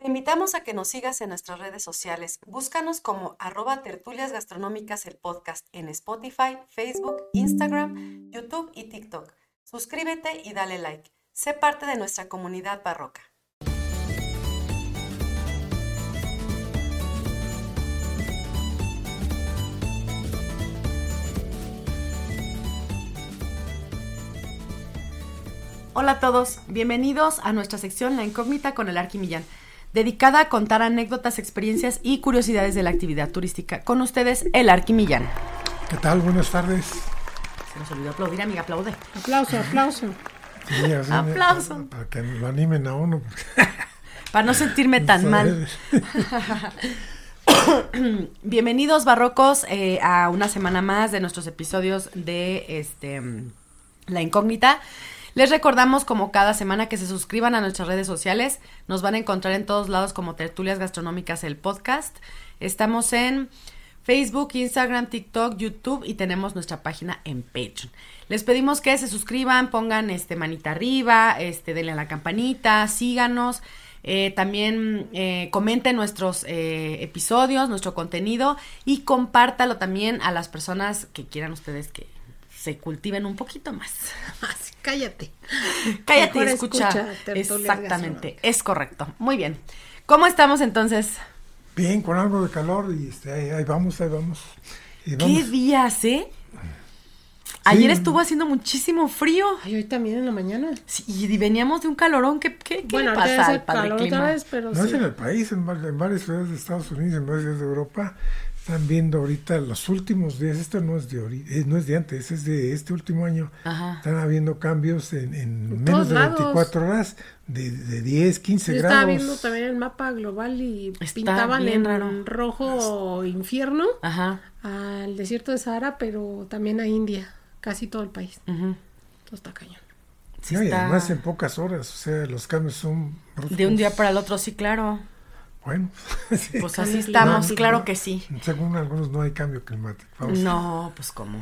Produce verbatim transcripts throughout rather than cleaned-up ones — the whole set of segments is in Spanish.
invitamos a que nos sigas en nuestras redes sociales. Búscanos como arroba tertulias gastronómicas el podcast en Spotify, Facebook, Instagram, YouTube y TikTok. Suscríbete y dale like. Sé parte de nuestra comunidad barroca. Hola a todos, bienvenidos a nuestra sección La Incógnita con el Arqui Millán, dedicada a contar anécdotas, experiencias y curiosidades de la actividad turística. Con ustedes, el Arqui Millán. ¿Qué tal? Buenas tardes. Se nos olvidó aplaudir, amiga, aplaude. Aplauso, aplauso. Sí, así Aplauso. Me, para que lo animen a uno. Para no sentirme tan mal. Bienvenidos, barrocos, eh, a una semana más de nuestros episodios de este La Incógnita. Les recordamos, como cada semana, que se suscriban a nuestras redes sociales. Nos van a encontrar en todos lados como Tertulias Gastronómicas, el podcast. Estamos en Facebook, Instagram, TikTok, YouTube y tenemos nuestra página en Patreon. Les pedimos que se suscriban, pongan este manita arriba, este denle a la campanita, síganos. Eh, también eh, comenten nuestros eh, episodios, nuestro contenido y compártalo también a las personas que quieran ustedes que se cultiven un poquito más. Así, cállate. Cállate y Mejor escucha. escucha Exactamente, es correcto. Muy bien. ¿Cómo estamos entonces? Bien, con algo de calor y este, ahí, ahí vamos, ahí vamos. Y vamos. ¿Qué días, eh? Ayer sí. Estuvo haciendo muchísimo frío. Ay, hoy también en la mañana. Sí, y veníamos de un calorón. ¿Qué, qué, qué bueno, le pasa al padre calor clima? Otra vez, pero no sí. es en el país, en, en varias ciudades de Estados Unidos, en varias ciudades de Europa. Están viendo ahorita los últimos días, esto no es de ahorita, no es de antes, es de este último año. Ajá. Están habiendo cambios en, en, en menos todos de lados. veinticuatro horas, de, de diez, quince Yo grados. estaba viendo también el mapa global y Está pintaban bien en raro. rojo infierno Ajá. al desierto de Sahara, pero también a India, casi todo el país. Uh-huh. Todo está cañón. Sí, No, y está... además en pocas horas, o sea, los cambios son bruscos. De un día para el otro, sí, claro. Bueno, sí. Pues así Cambio estamos, climático. claro que sí. Según algunos no hay cambio climático. Vamos. No, pues cómo.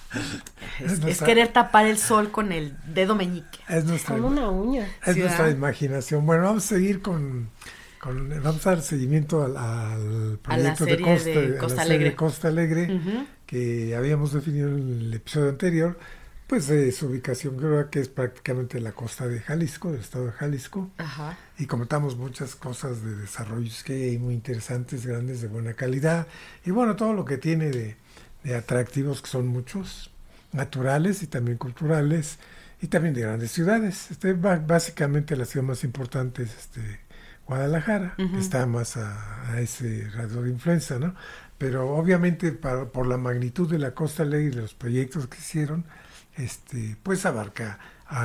Es, Es es nuestra- querer tapar el sol con el dedo meñique. Es nuestra, Como una uña. es Sí, nuestra ¿verdad? imaginación. Bueno, vamos a seguir con, con vamos a dar seguimiento al, al proyecto de serie Costa, de a la Costa serie Alegre. de Costa Alegre, Ujú. que habíamos definido en el episodio anterior. Pues eh, su ubicación creo que es prácticamente en la costa de Jalisco, del estado de Jalisco. Ajá. Y comentamos muchas cosas de desarrollos que hay muy interesantes, grandes, de buena calidad. Y bueno, todo lo que tiene de, de atractivos, que son muchos, naturales y también culturales, y también de grandes ciudades. Este, ba- básicamente la ciudad más importante es este, Guadalajara, Ujú. que está más a, a ese radio de influencia, ¿no? Pero obviamente para, por la magnitud de la Costa Alegre y de los proyectos que hicieron, este, pues abarca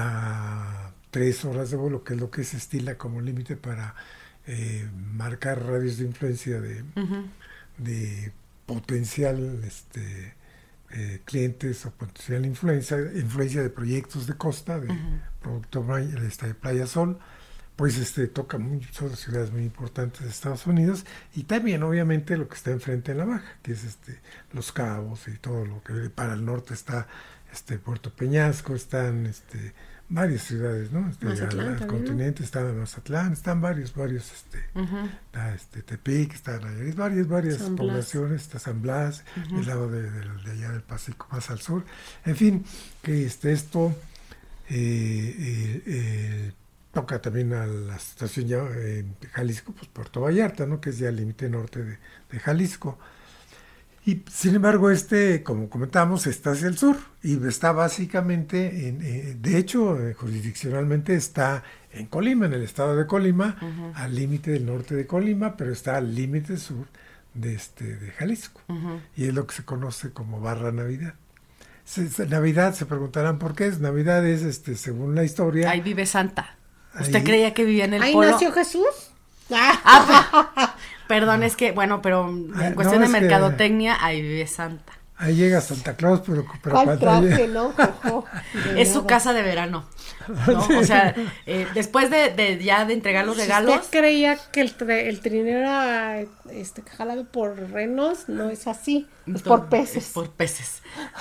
a tres horas de vuelo, que es lo que se estila como límite para eh, marcar radios de influencia de, Ujú. de potencial este, eh, clientes o potencial influencia, influencia de proyectos de costa, de Ujú. Producto Playa- este, Playa Sol, pues este toca muchas ciudades muy importantes de Estados Unidos y también obviamente lo que está enfrente en la baja, que es este Los Cabos y todo lo que para el norte está este Puerto Peñasco, están este varias ciudades, ¿no? Este, Mazatlán al, al también, ¿no? continente está Mazatlán, están varios, varios, este, Ujú. está este Tepic, están Nayarit, varias, varias San Blas. poblaciones, está San Blas, Ujú. el lado de, de, de allá del Pacífico más al sur, en fin, que este esto eh, eh, eh, toca también a la situación ya en Jalisco, pues Puerto Vallarta, ¿no? Que es ya el límite norte de, de Jalisco. Y sin embargo, este, como comentamos, está hacia el sur y está básicamente, en, eh, de hecho, eh, jurisdiccionalmente está en Colima, en el estado de Colima, Ujú. al límite del norte de Colima, pero está al límite sur de, este, de Jalisco. Ujú. Y es lo que se conoce como Barra Navidad. Se, se- Navidad, se preguntarán por qué es. Navidad es, este, según la historia... Ahí vive Santa. ¿Usted ahí- creía que vivía en el ¿Ahí polo? nació Jesús? Ah, Ah, pe- perdón, es que, bueno, pero en Ah, cuestión no, de es que- mercadotecnia, ahí vive Santa. Ahí llega Santa Claus, pero... pero ¿Cuál cuando traje, llega- no? Jojo, de Es su nada. casa de verano, ¿no? O sea, eh, después de, de ya de entregar los Si regalos, usted creía que el, tre- el trineo era este, jalado por renos, no es así. Es por peces. Es por peces.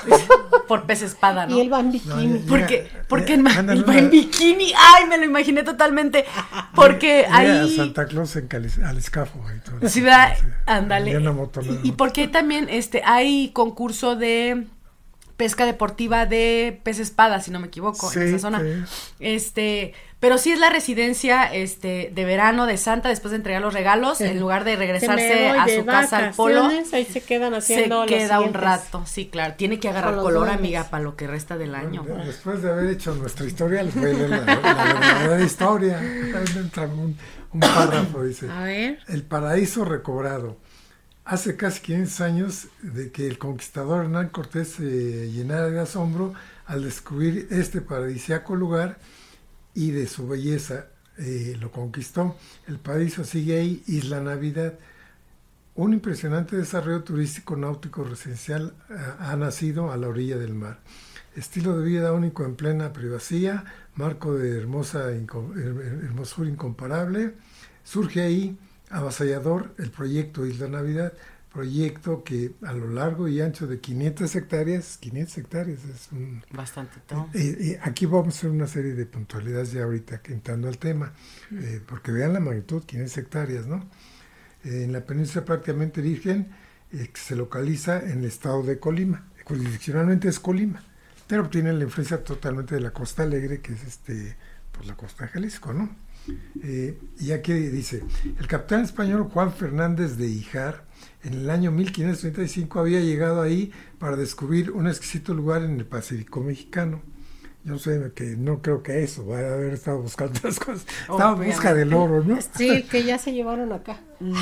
Por pez espada, ¿no? Y él va en bikini. No, ya- Porque, Mira, porque eh, en, ándale, él va en una- bikini. Ay, me lo imaginé totalmente. Porque Mira, ahí... Santa Claus en Cali- al escafo. Y todo Sí, eso. ¿verdad? Sí. Ándale. Y en la moto, nada Y, y más. porque también este hay concurso de pesca deportiva de pez espada, si no me equivoco, en Sí, esa zona. sí. Este, pero sí es la residencia este de verano de Santa después de entregar los regalos, Sí. en lugar de Que me regresarse voy a de su casa al polo. vacaciones, ahí se quedan Se haciendo los queda un siguientes. rato, sí, claro. Tiene que agarrar Con los color, duendes. amiga, para lo que resta del año. Bueno, de- después de haber hecho nuestra historia, les voy a leer la, la verdadera historia. Entra un, un párrafo, dice. A ver. El paraíso recobrado. Hace casi quinientos años de que el conquistador Hernán Cortés se llenara de asombro al descubrir este paradisíaco lugar y de su belleza eh, lo conquistó. El paraíso sigue ahí, Isla Navidad. Un impresionante desarrollo turístico náutico residencial ha, ha nacido a la orilla del mar. Estilo de vida único en plena privacidad, marco de hermosa inco- her- hermosura incomparable. Surge ahí avasallador el proyecto Isla Navidad, proyecto que a lo largo y ancho de quinientas hectáreas, quinientas hectáreas es un... Bastante, ¿no? eh, eh, aquí vamos a hacer una serie de puntualidades ya ahorita que entrando al tema, eh, porque vean la magnitud, quinientas hectáreas, ¿no? Eh, en la península prácticamente virgen, eh, que se localiza en el estado de Colima, jurisdiccionalmente es Colima, pero tiene la influencia totalmente de la Costa Alegre, que es este, pues la costa de Jalisco, ¿no? Eh, y aquí dice, el capitán español Juan Fernández de Híjar en el año mil quinientos treinta y cinco había llegado ahí para descubrir un exquisito lugar en el Pacífico mexicano. Yo sé que no creo que eso, va a haber estado buscando otras cosas. Estaba en busca del oro, ¿no? Sí, que ya se llevaron acá.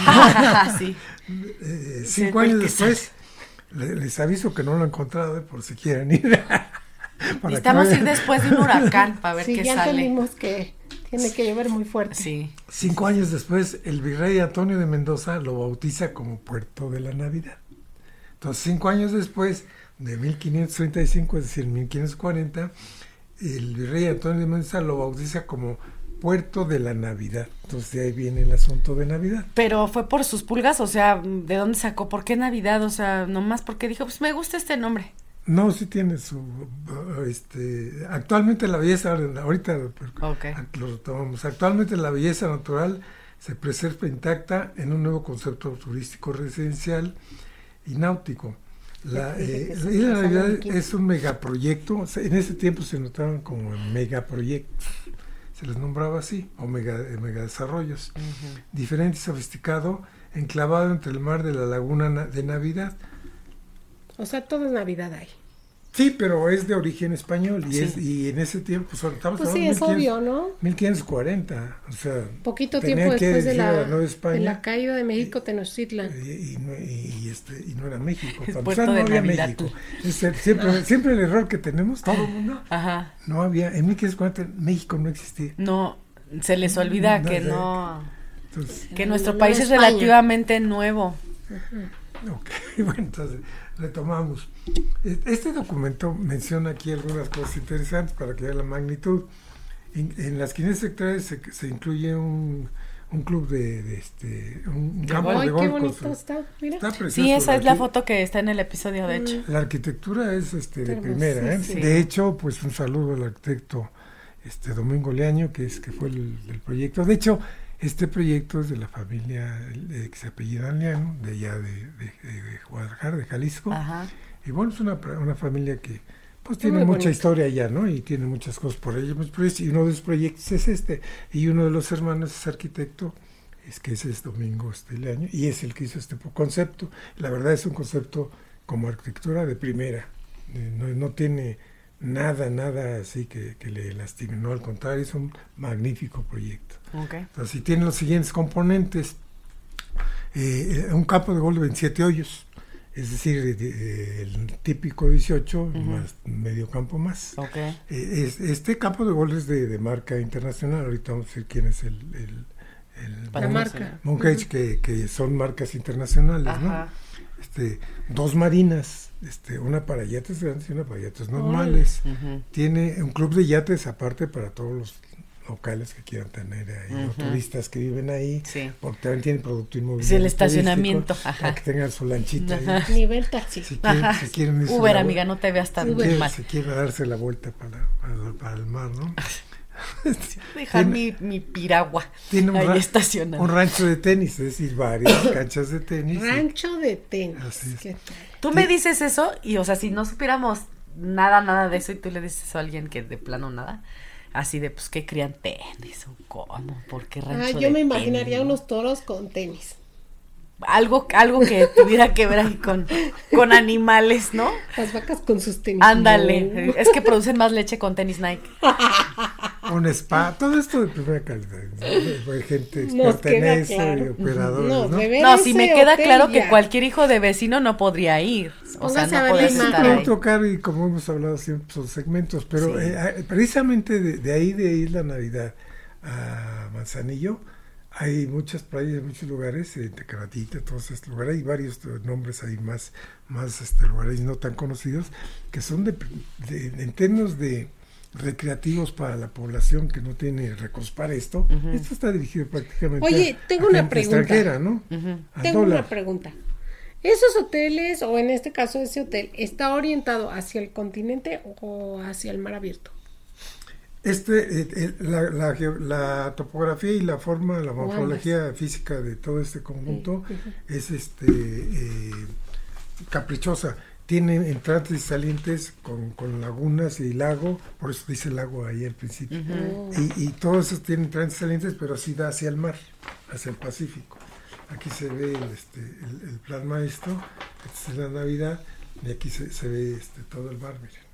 Sí. Eh, Sí, cinco el años que después, le- les aviso que no lo he encontrado, eh, por si quieren ir. Para que Necesitamos ir vean. después de un huracán para ver Sí, qué ya sale. entendimos que tiene que llover muy fuerte. Sí. Cinco años después, el virrey Antonio de Mendoza lo bautiza como Puerto de la Navidad. Entonces, cinco años después, de mil quinientos treinta y cinco, es decir, mil quinientos cuarenta, el virrey Antonio de Mendoza lo bautiza como Puerto de la Navidad. Entonces, de ahí viene el asunto de Navidad. Pero fue por sus pulgas, o sea, ¿de dónde sacó? ¿Por qué Navidad? O sea, nomás porque dijo, pues me gusta este nombre. No, sí tiene su... uh, este, actualmente la belleza, ahorita Ok. lo retomamos, actualmente la belleza natural se preserva intacta en un nuevo concepto turístico residencial y náutico. La, Dije que eh, se la Isla pasaron Navidad aquí. es un megaproyecto, o sea, en ese tiempo se notaban como megaproyectos, se les nombraba así, o mega, eh, megadesarrollos, Ujú. diferente y sofisticado, enclavado entre el mar de la laguna na- de Navidad. O sea, todo es Navidad ahí. Sí, pero es de origen español y, Sí. es, y en ese tiempo, son- estamos Pues sí, hablando es de mil quinientos obvio, ¿no? mil quinientos cuarenta, o sea, Poquito tenían tiempo que después de decir a la, la Nueva España, de la caída de México, Tenochtitlan. y, y no, y- y este, y no era México, Es para Puerto empezar, no de había Navidad. México. Es el- siempre, siempre el error que tenemos, todo el mundo, Ajá. no había, en mil quinientos cuarenta México no existía. No, se les olvida No que sé. no, Entonces, que Mm, nuestro no país es España. relativamente nuevo. ok, bueno, entonces retomamos. Este documento menciona aquí algunas cosas interesantes para que vean la magnitud. En, en las quinientas hectáreas se, se incluye un, un club de, de este, un De campo golf. Ay, de qué golf. con bonito su- está, mira. está precioso. Sí, esa es la Aquí- foto que está en el episodio, de hecho. La arquitectura es este, de Está primera, ¿eh? hermosísimo. De hecho, pues un saludo al arquitecto este Domingo Leaño, que es que fue el, el proyecto. De hecho, este proyecto es de la familia eh, que se apellida Leano, de allá de, de, de- de Guadalajara, de Jalisco. Ajá. Y bueno, es una, una familia que pues Está tiene muy mucha bonito. historia allá, ¿no? Y tiene muchas cosas por ello. Pues, y uno de los proyectos es este. Y uno de los hermanos es arquitecto, es que ese es Domingo este Leaño, y es el que hizo este concepto. La verdad es un concepto como arquitectura de primera. Eh, no, no tiene nada, nada así que, que le lastime. No, al contrario, es un magnífico proyecto. Ok. Entonces, y tiene los siguientes componentes. Eh, un campo de golf de veintisiete hoyos, es decir, de- de- el típico dieciocho, Ujú. más medio campo más. Ok. Eh, es- este campo de golf es de, de marca internacional. Ahorita vamos a decir quién es el, el, el Para La no marca. ser- Mooncage, que, que son marcas internacionales, Ajá. ¿no? Este, dos marinas, este, una para yates grandes y una para yates normales. Ujú. Tiene un club de yates aparte para todos los, locales que quieran tener ahí, Ujú. o turistas que viven ahí, Sí. porque también tienen producto inmobiliario. Sí, el estacionamiento, turístico, ajá. para que tengan su lanchita ahí. Ajá. Nivel taxi. Si quieren, Ajá. si quieren irse Uber, la vu- amiga, no te veas tan si quieren- mal. si quieren darse la vuelta para, para, para el mar, ¿no? Dejar Tiene- mi, mi piragua Tiene un, ahí ra- estacionado. un rancho de tenis, es decir, varias canchas de tenis. y- Rancho de tenis. Así es. ¿Qué tal? Tú me dices eso y, o sea, si no supiéramos nada, nada de eso y tú le dices eso a alguien que de plano nada, así de, pues, ¿qué crían tenis o cómo? ¿Por qué rancho Ah, de yo me imaginaría tenis, no? unos toros con tenis. Algo, algo que tuviera que ver ahí con, con animales, ¿no? Las vacas con sus tenis. Ándale, No. es que producen más leche con tenis Nike. Un spa, todo esto de primera calidad. ¿no? Hay gente Nos experta en queda eso claro. y operadores, No, ¿no? beber No, si ese me queda hotel claro que ya. cualquier hijo de vecino no podría ir. O sea, Póngase a no ver puedes la Es un estar ahí. producto caro y como hemos hablado siempre son segmentos, pero Sí. eh, eh, precisamente de, de ahí de Isla Navidad a Manzanillo hay muchas playas, muchos lugares, en Tecatito, todos estos lugares, hay varios eh, nombres ahí más, más este, lugares no tan conocidos, que son de, de- en términos de recreativos para la población que no tiene recursos para esto. Ujú. Esto está dirigido prácticamente Oye, a, tengo a una gente pregunta. extranjera, ¿no? Ujú. Al Tengo dólar. una pregunta. ¿Esos hoteles, o en este caso ese hotel, está orientado hacia el continente o hacia el mar abierto? Este, eh, eh, la, la geo- la topografía y la forma, la morfología física de todo este conjunto es este eh, caprichosa. Tiene entrantes y salientes con, con lagunas y lago, por eso dice lago ahí al principio. Oh. Y, y todos esos tienen entrantes y salientes, pero así da hacia el mar, hacia el Pacífico. Aquí se ve el, este, el, el plan maestro, esta es la Navidad, y aquí se, se ve este, todo el mar, miren.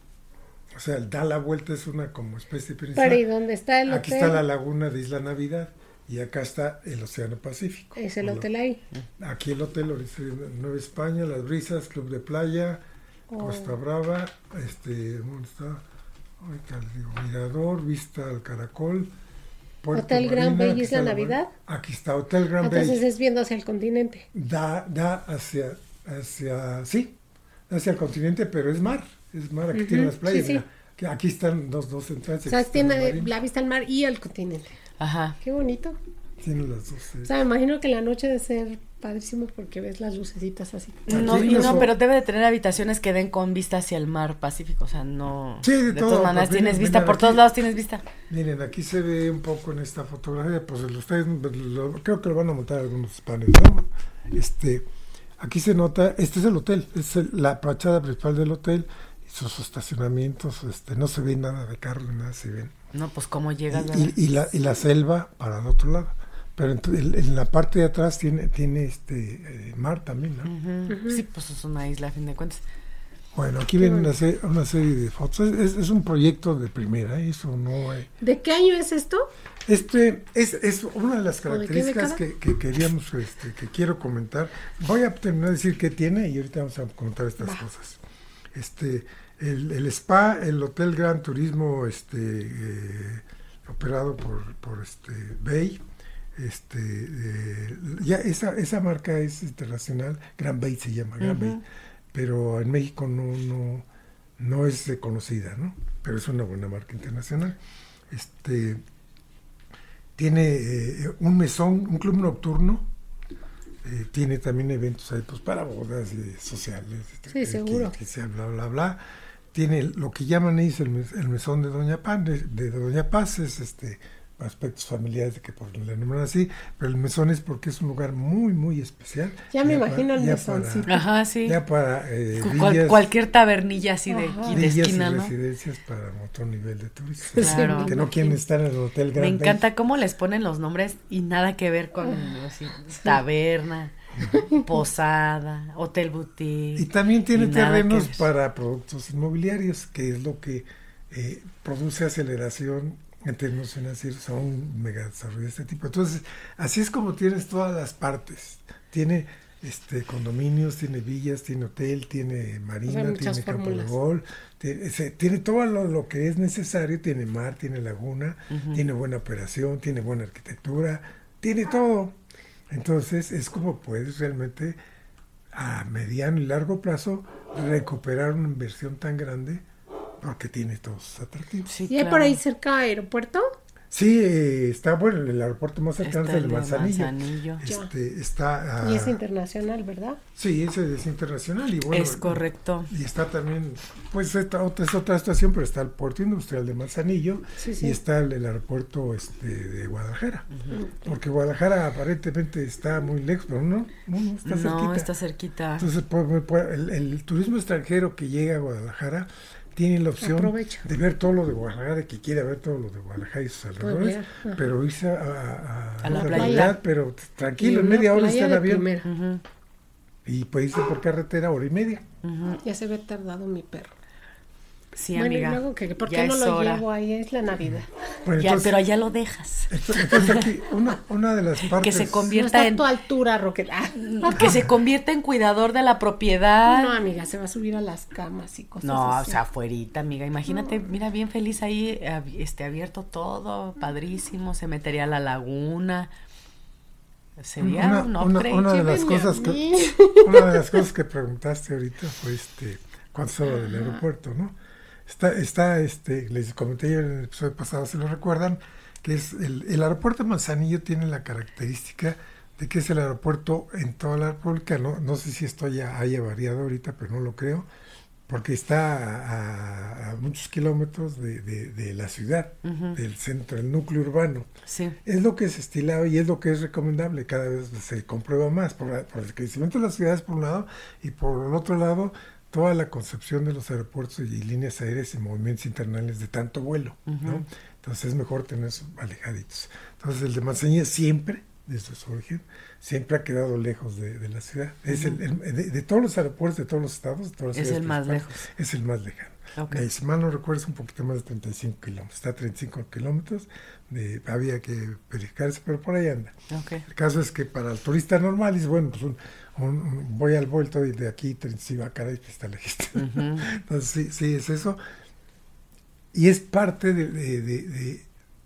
O sea, da la vuelta, es una como especie de Pero ¿y peninsula. dónde está el Aquí hotel? está la laguna de Isla Navidad y acá está el Océano Pacífico. Es el O lo- hotel ahí. Aquí el hotel dice Nueva España, Las Brisas, Club de Playa, Oh. Costa Brava, este, ¿dónde está? Ahorita les digo, Mirador, Vista al Caracol, Puerto Hotel Grand Marina, Bay, aquí Isla está la- Navidad. Aquí está Hotel Grand Entonces Bay. es viendo hacia el continente. Da, da hacia, hacia, sí, hacia el continente, pero es mar, es mar, aquí Ujú, tiene las playas, sí, sí. mira, que aquí están dos, dos entradas. O sea, aquí está la tiene marina, la vista al mar y al continente. Ajá. Qué bonito. tiene las dos. eh. O sea, me imagino que la noche debe ser padrísimo porque ves las lucecitas así. No, Aquí y no, no- pero debe de tener habitaciones que den con vista hacia el mar Pacífico, o sea, no... Sí, de todo, todas maneras pues, tienes miren, vista, miren por aquí. todos lados tienes vista. Miren, aquí se ve un poco en esta fotografía, pues ustedes lo- creo que lo van a montar algunos paneles, ¿no? Este, aquí se nota, este es el hotel, es el- la fachada principal del hotel, y sus estacionamientos, este, no se ve nada de carro, ni nada se ven. No, pues cómo llegas, Y, y- y la, y la selva para el otro lado. Pero en, en- en la parte de atrás tiene, tiene este eh, mar también, ¿no? Ujú. Sí, pues es una isla a fin de cuentas. Bueno, aquí Qué viene una, bonito. se- una serie de fotos. Es, es un proyecto de primera, ¿eh? Eso no hay. ¿De qué año es esto? Este es, es una de las ¿O de qué características década? que, que queríamos, este, que quiero comentar. Voy a terminar de decir qué tiene y ahorita vamos a contar estas Va. cosas. Este, el, el spa, el Hotel Gran Turismo, este, eh, operado por, por este Bay. Este, eh, ya esa, esa marca es internacional, Grand Bay se llama, Grand Ujú. Bay, pero en México no, no, no es eh, conocida, ¿no? Pero es una buena marca internacional. Este, tiene eh, un mesón, un club nocturno, eh, tiene también eventos ahí pues para bodas y sociales, este, Sí, eh, seguro. que- que sea bla bla bla. Tiene lo que llaman ellos el, mes- el mesón de Doña Paz, de, de Doña Paz, es este aspectos familiares de que por le nombran así, pero el mesón es porque es un lugar muy muy especial. Ya me para- imagino el ya mesoncito. para- Ajá, sí. Ya para eh, Cu- cual- villas, cualquier tabernilla así de, Ajá. aquí de villas y esquina, ¿no? residencias para otro nivel de turistas. Claro. Que no quieren estar en el Hotel Me Grand Bay. encanta cómo les ponen los nombres y nada que ver con así, taberna, posada, hotel Y boutique. también tiene Y nada terrenos que ver. para productos inmobiliarios, que es lo que eh, produce aceleración en términos financieros a un mega desarrollo de este tipo. Entonces, así es como tienes todas las partes. Tiene este condominios, tiene villas, tiene hotel, tiene marina, O sea, muchas tiene campo de fórmulas. golf, tiene, ese- tiene todo lo, lo que es necesario, tiene mar, tiene laguna, Ujú. tiene buena operación, tiene buena arquitectura, tiene todo. Entonces, es como puedes realmente a mediano y largo plazo recuperar una inversión tan grande porque tiene todos sus atractivos. Sí, ¿Y hay claro. por ahí cerca aeropuerto? Sí, eh, está bueno, el aeropuerto más cercano Está es el de el de Manzanillo. Manzanillo. Este, está, ah, Y es internacional, ¿verdad? sí, ese es internacional y bueno. Es correcto. Y está también, pues esta otra, es otra estación, pero está el puerto industrial de Manzanillo Sí, sí. y está el, el aeropuerto este, de Guadalajara. Porque Guadalajara aparentemente está muy lejos, pero no, no, no está cerquita. No, está cerquita. Entonces, pues, pues, el, el turismo extranjero que llega a Guadalajara tiene la opción Aprovecha. de ver todo lo de Guadalajara, de que quiere ver todo lo de Guadalajara y sus alrededores, ver, ajá. pero irse a, a, A la otra playa. realidad, pero tranquilo, Y en una media hora playa está el de avión. primera. Ujú, Y puede irse por carretera hora y media. ujú. Ya se ve tardado mi perro. Sí, bueno, amiga. y luego, que, ¿por ya qué no es lo hora. llevo ahí? Es la Navidad. Bueno, Ya, entonces, pero allá lo dejas. entonces aquí, una, una de las partes... Que se No convierta está a en tu altura, Roque. Ah. que se convierta en cuidador de la propiedad. No, amiga, se va a subir a las camas y cosas No, o así. sea, afuerita, amiga. Imagínate, mira, bien feliz ahí, ab- este, abierto todo, padrísimo. Se metería a la laguna. Sería Una, un una, upgrade. una de las Llévenme a cosas que, mí. una de las cosas que preguntaste ahorita fue este cuánto estaba del aeropuerto, ¿no? Está, está, este, les comenté yo en el episodio pasado, si lo recuerdan, que es el, el aeropuerto de Manzanillo tiene la característica de que es el aeropuerto en toda la República, no, no sé si esto ya haya variado ahorita, pero no lo creo, porque está a, a muchos kilómetros de, de, de la ciudad, Ujú. del centro, del núcleo urbano. Sí. Es lo que es estilado y es lo que es recomendable, cada vez se comprueba más por, la- por el crecimiento de las ciudades por un lado y por el otro lado toda la concepción de los aeropuertos y líneas aéreas y movimientos internales de tanto vuelo, ¿no? Ujú. Entonces es mejor tenerlos alejaditos. Entonces el de Manzanillo siempre, desde su origen, siempre ha quedado lejos de, de la ciudad. Es el, el- de, de todos los aeropuertos de todos los estados, de todas las Es ciudades el más principales, lejos. es el más lejano. Ok. Eh, si mal no recuerdo, es un poquito más de treinta y cinco kilómetros. Está a treinta y cinco kilómetros. De, había que verificarse, pero por ahí anda. Ok. El caso es que para el turista normal, dice, bueno, pues un, un- un- voy al vuelto y de aquí treinta y cinco, ah, caray, pues está lejísimo. Ujú. Entonces, sí, sí, es eso. Y es parte de... de- de- de-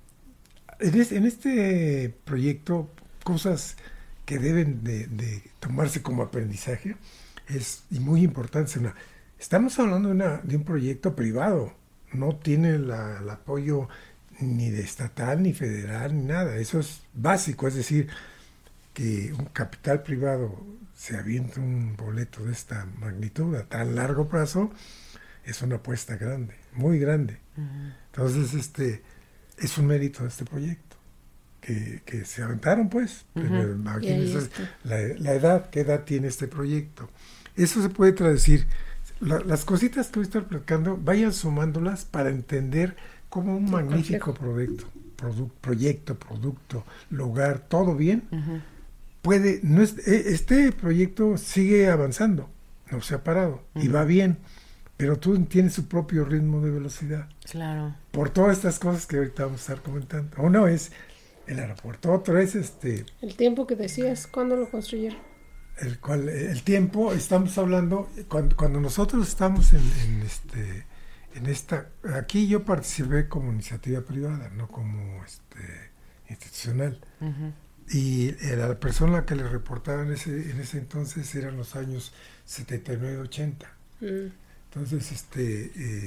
en, este, en este proyecto, cosas que deben de, de tomarse como aprendizaje, es y muy importante. Una, estamos hablando de, una, de un proyecto privado, no tiene la, el apoyo ni de estatal, ni federal, ni nada. Eso es básico, es decir, que un capital privado se avienta un boleto de esta magnitud a tan largo plazo, es una apuesta grande, muy grande. Ujú. Entonces, este, es un mérito de este proyecto, que, que se aventaron, pues. Ujú. Primero, Y ahí imagínense está. la, la edad, qué edad tiene este proyecto. Eso se puede traducir. La- las cositas que voy a estar platicando, vayan sumándolas para entender cómo un Sí, magnífico proyecto, produ- proyecto, producto, lugar, todo bien, Ujú. puede, no es, e- este proyecto sigue avanzando, no se ha parado, y Ujú. va bien, pero tú tienes su propio ritmo de velocidad, Claro. por todas estas cosas que ahorita vamos a estar comentando. Uno es el aeropuerto, otro es este, El tiempo que decías, ¿cuándo lo construyeron? el cual, el tiempo, estamos hablando, cuando, cuando nosotros estamos en, en este, en esta, aquí yo participé como iniciativa privada, no como este institucional. Ujú. Y eh, la persona que le reportaba en ese, en ese entonces eran los años setenta y nueve ochenta. Mm. Entonces, este, eh,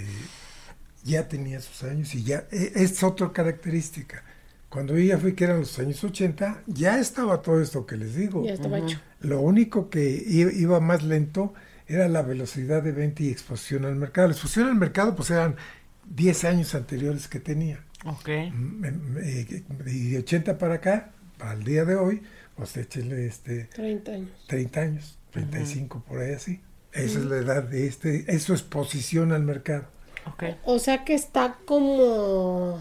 ya tenía sus años y ya, eh, es otra característica. Cuando yo ya fui, que eran los años ochenta, ya estaba todo esto que les digo. Ya estaba Ujú. hecho. Lo único que i- iba más lento era la velocidad de venta y exposición al mercado. La exposición al mercado, pues eran diez años anteriores que tenía. Ok. Mm, em, eh, Y de ochenta para acá, al día de hoy, pues échenle este, treinta años. treinta años, treinta y cinco por ahí así. Esa es Ujú. la edad de este, eso es exposición al mercado. Ok. O sea que está como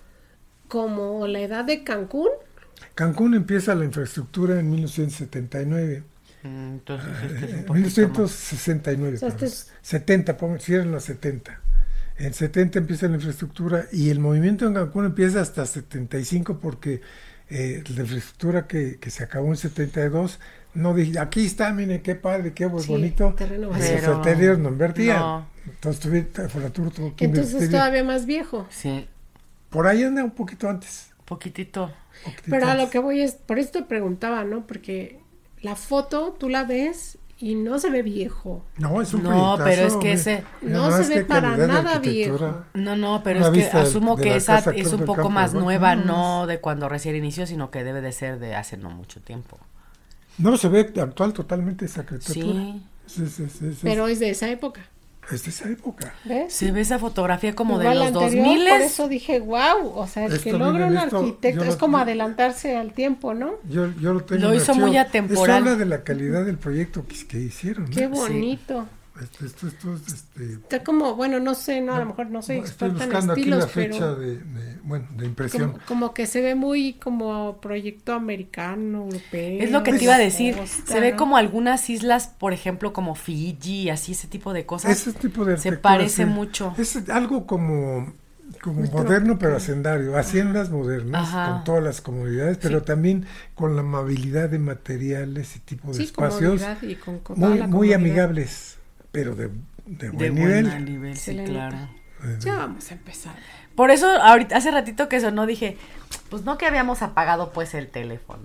como la edad de Cancún. Cancún empieza la infraestructura en mil novecientos setenta y nueve. Mm, Entonces, este es un Eh, poquito mil novecientos sesenta y nueve, O sea, perdón. este es- setenta, pongan- cierren los setenta. En setenta empieza la infraestructura y el movimiento en Cancún empieza hasta setenta y cinco porque eh, la infraestructura que, que se acabó en setenta y dos, no dije, aquí está, mire qué padre, qué Sí, bonito. terreno Esos vacío. Pero- hoteles no invertían. no. Entonces tuve, Fonatur tuvo que Entonces invertir. todavía más viejo. Sí, Por ahí anda un poquito antes. poquitito. poquitito Pero a lo antes. que voy es, por eso te preguntaba, ¿no? Porque la foto tú la ves Y no se ve viejo. No, es un No, proyectazo, pero es que hombre. ese- Mira no nomás se ve qué para calidad de nada arquitectura. viejo. No, no, pero Una es que vista de- asumo de que la esa casa es Club un del poco Campo, más ¿no? nueva, No, no de cuando recién inició, sino que debe de ser de hace no mucho tiempo. No, se ve actual totalmente esa arquitectura. Sí. Sí, sí, sí, sí. Pero es de esa época. Es de esa época. ¿Ves? Se ve esa fotografía como Igual de los dos anterior, mil. Por eso dije, wow, o sea, el Esto, que logra miren, un esto, arquitecto yo es lo- como yo- adelantarse al tiempo, ¿no? Yo, yo lo tengo Lo en hizo archivo. muy atemporal. Eso habla de la calidad del proyecto que, que hicieron, ¿no? Qué bonito. Esto, esto, esto es, este... Está como, bueno, no sé, no, a lo mejor no soy no, estoy experta en buscando aquí estilos, la fecha pero de, de, bueno, de impresión. como, como que se ve muy como proyecto americano, europeo. Es lo que te iba a decir. costa, Se ve ¿no? como algunas islas, por ejemplo, como Fiji, así ese tipo de cosas. Ese tipo de se arquitectura, parece sí. mucho. Es algo como, como Muy moderno, tropical. pero hacendario. Haciendas modernas, Ajá. con todas las comodidades, pero Sí. también con la amabilidad de materiales y tipo de Sí, espacios comodidad y con, con toda muy, la muy comodidad. amigables, pero de, de buen De nivel. buen nivel, sí, Excelente. claro. Eh, Ya vamos a empezar. Por eso, ahorita, hace ratito que sonó, dije, pues no que habíamos apagado pues el teléfono.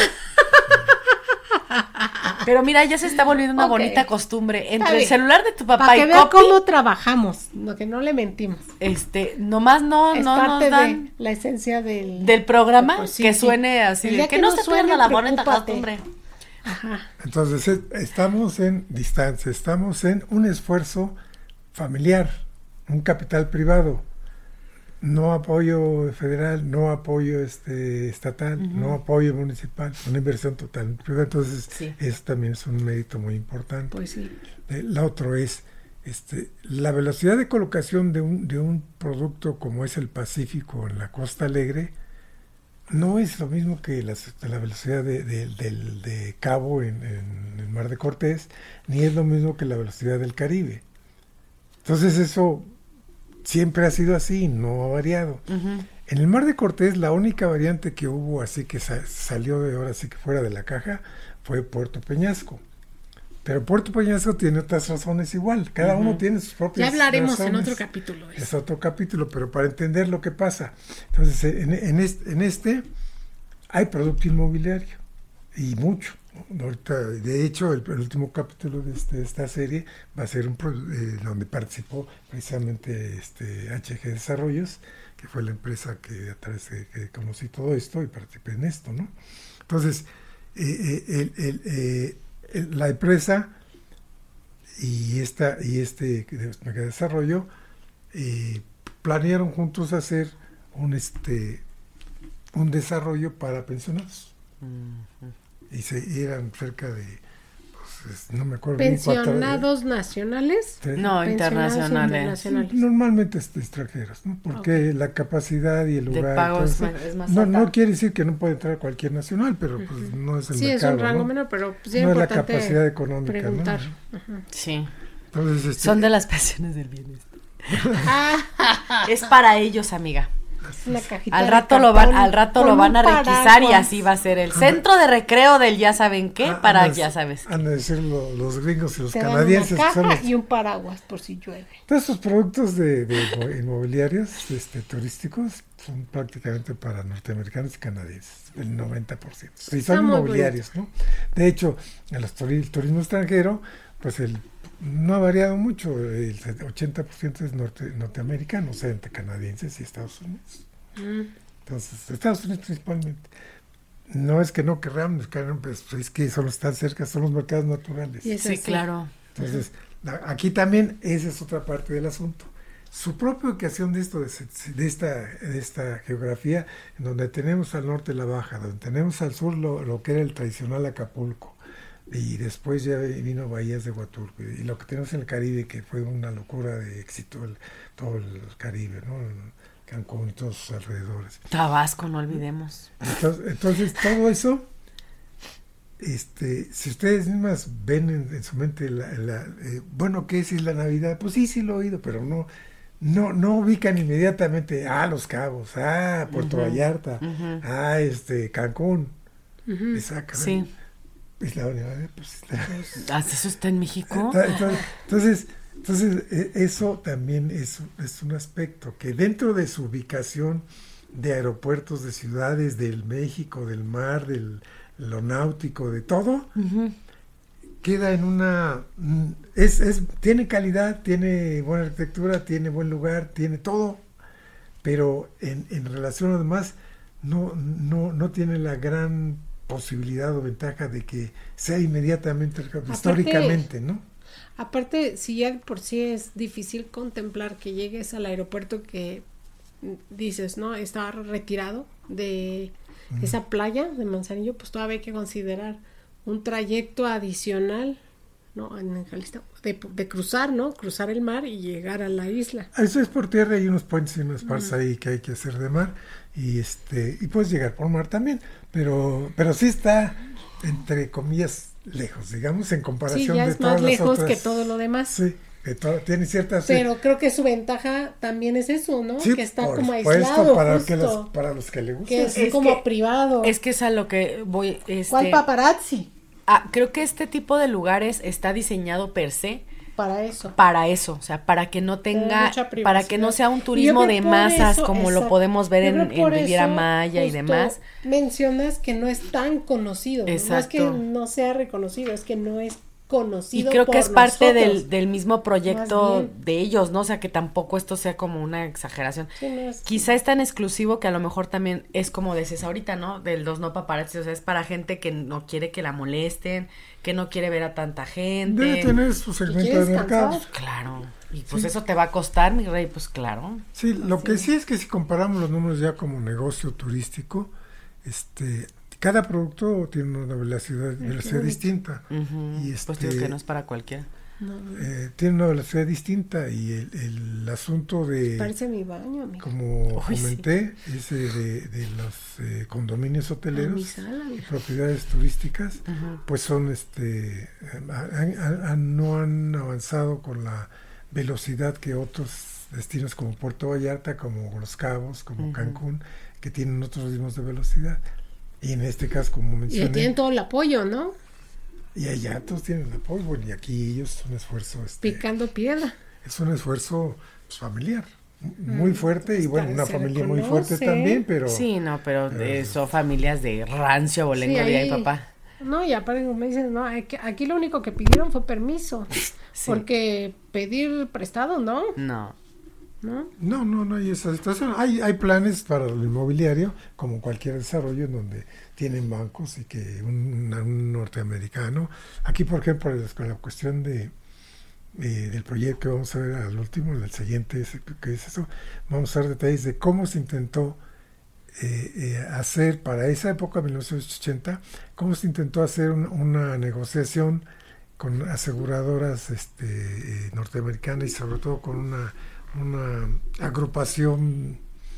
Pero mira, ya se está volviendo una Ok. bonita costumbre. Entre Está el bien. celular de tu papá Para que y vean Copi, cómo trabajamos, lo que no le mentimos. este, nomás no, es no nos parte dan de la esencia del... del programa Pues sí, que sí. suene así, El de día que, que no no se suene, pierda la bonita preocúpate. costumbre. Ajá. Entonces, eh, estamos en distancia, estamos en un esfuerzo familiar, un capital privado, no apoyo federal, no apoyo este estatal, Ujú. no apoyo municipal, una inversión total privada. Entonces, Sí. eso también es un mérito muy importante. Pues sí. Eh, La otro es este, la velocidad de colocación de un, de un producto como es el Pacífico en la Costa Alegre, no es lo mismo que las- la velocidad de, de- del- de Cabo en, en el Mar de Cortés, ni es lo mismo que la velocidad del Caribe. Entonces eso siempre ha sido así, no ha variado. Ujú. En el Mar de Cortés la única variante que hubo así que sa- salió de ahora sí que fuera de la caja fue Puerto Peñasco. Pero Puerto Peñasco tiene otras razones igual, cada uno Ujú. tiene sus propias Ya hablaremos en razones. otro capítulo. de Es eso. otro capítulo, pero para entender lo que pasa. Entonces, en, en este, en este hay producto inmobiliario y mucho. ¿no? Ahorita, de hecho, el, el último capítulo de, este- de esta serie va a ser un pro- eh, donde participó precisamente este H G Desarrollos, que fue la empresa que a través de que conocí todo esto y participé en esto, ¿no? Entonces, eh, eh, el- el, eh, el- la empresa y esta y este que de que desarrollo eh, planearon juntos hacer un este un desarrollo para pensionados Ujú. y se eran cerca de pues, es- no me acuerdo bien cuánto- Pensionados nacionales. eh, No, Pensionados internacionales. internacionales. normalmente este, extranjeros, ¿no? Porque la capacidad y el De lugar pago todo es eso, más- es más no, alta. no quiere decir que no puede entrar cualquier nacional, pero pues no es el Sí, es mercado, un rango ¿no? menor, pero pues, es No es la importante capacidad económica, preguntar. ¿no? Ajá. Sí, Entonces, este, son de las pensiones del bienestar. Ah, Es para ellos, amiga. una cajita Al de rato lo van, cartón al rato con lo van un a requisar y paraguas. así va a ser el centro de recreo del ya saben qué ah, para han de- ya sabes. Han de decir lo- los gringos y los Te dan canadienses. una que son caja los- y un paraguas por si llueve. Todos estos productos de, de inmo- inmobiliarios este, turísticos son prácticamente para norteamericanos y canadienses, el noventa por ciento. Y Está son muy inmobiliarios, ¿no? De hecho, en los turi- el turismo extranjero, pues el no ha variado mucho, el ochenta por ciento es norte, norteamericano, o sea, entre canadienses y Estados Unidos. Mm. Entonces, Estados Unidos principalmente. No es que no querramos, querramos, pues, es que solo están cerca, son los mercados naturales. Y es Sí, así. claro. Entonces, a- aquí también esa es otra parte del asunto. Su propia ubicación de esto, de, se- de esta, de esta geografía, en donde tenemos al norte la Baja, donde tenemos al sur lo, lo que era el tradicional Acapulco, y después ya vino Bahías de Huatulco, y lo que tenemos en el Caribe, que fue una locura de éxito, el- todo el Caribe, ¿no? Cancún y todos sus alrededores. Tabasco, no olvidemos. Entonces, entonces, todo eso, este, si ustedes mismas ven en, en su mente, la, la, eh, bueno, ¿qué es la Navidad? Pues sí, sí lo he oído, pero no, no, no ubican inmediatamente, ah, Los Cabos, ah, Puerto Ujú, Vallarta, ujú. ah, este, Cancún, Ujú. Exacto. Sí. Es la Navidad, pues, Ah, ¿eso está en México? entonces, entonces, entonces, e- eso también es, es un aspecto que dentro de su ubicación de aeropuertos, de ciudades, del México, del mar, del lo náutico, de todo, Ujú. queda en una... Es, es, tiene calidad, tiene buena arquitectura, tiene buen lugar, tiene todo, pero en, en relación a lo demás no, no, no tiene la gran posibilidad o ventaja de que sea inmediatamente, aparte, históricamente, ¿no? Aparte, si ya por sí es difícil contemplar que llegues al aeropuerto que dices, ¿no? Está retirado de mm. esa playa de Manzanillo, pues todavía hay que considerar un trayecto adicional, ¿no? En Jalisco, de, de cruzar, ¿no? Cruzar el mar y llegar a la isla. Eso es por tierra, hay unos puentes y unas partes mm. ahí que hay que hacer de mar, y este y puedes llegar por mar también, pero pero sí está, entre comillas, lejos, digamos, en comparación sí, ya de es todas más las lejos otras. que todo lo demás. Sí, que todo, tiene ciertas... Pero creo que su ventaja también es eso, ¿no? Sí, que está por como supuesto, aislado, para, justo. que los, para los que le gusta. Que es, Es como que- privado. Es que es a lo que voy. Este, ¿Cuál paparazzi? ah, creo que este tipo de lugares está diseñado per se Para eso. para eso, o sea, para que no tenga, mucha privacidad. para que no sea un turismo Y yo creo de por masas eso, como lo exacto. podemos ver Yo en, creo por en Riviera eso, Maya y justo demás. Mencionas que no es tan conocido. No es Exacto. que no sea reconocido, es que no es Y conocido. creo que por es parte nosotros. del, del mismo proyecto Más bien. de ellos, ¿no? O sea, que tampoco esto sea como una exageración. Sí, no es- Quizá es tan exclusivo que a lo mejor también es como decías ahorita, ¿no? Del los no paparazzi, o sea, es para gente que no quiere que la molesten, que no quiere ver a tanta gente. Debe tener su segmento de quieres mercado. descansar. Claro. Y pues Sí. eso te va a costar, mi rey, pues claro. Sí, lo que sí es que si comparamos los números ya como negocio turístico, este, cada producto tiene una velocidad, velocidad distinta. Ujú. Y Pues este, digo que no es para cualquiera. No, no. eh, tiene una velocidad distinta, y el, el asunto de, Parece mi baño, amigo. como Uy, sí. comenté, ese de, de los eh, condominios A mi hoteleros sala, y mija. propiedades turísticas, Ujú. pues son, este, han- han- han- no han avanzado con la velocidad que otros destinos como Puerto Vallarta, como Los Cabos, como Ujú. Cancún, que tienen otros ritmos de velocidad. Y en este caso, como Y mencioné, tienen todo el apoyo, ¿no? y allá todos tienen apoyo, bueno, y aquí ellos es un esfuerzo, este, Picando piedra. es un esfuerzo pues, familiar, muy fuerte, y bueno, una se familia muy fuerte reconoce. también, pero Sí, no, pero pero- eh, son familias de rancio bolengo Sí, de ahí- ahí, papá. No, y aparte como me dicen, no, aquí, aquí lo único que pidieron fue permiso. Sí. Porque pedir prestado, ¿no? No. ¿No? no, no, no hay esa situación. Hay, hay planes para el inmobiliario, como cualquier desarrollo, en donde tienen bancos y que un, un norteamericano. Aquí, por ejemplo, es con la cuestión de eh, del proyecto que vamos a ver al último, el siguiente, ese, que es eso, vamos a ver detalles de cómo se intentó eh, eh, hacer para esa época, mil novecientos ochenta, cómo se intentó hacer un, una negociación con aseguradoras este, eh, norteamericanas, y sobre todo con una, una agrupación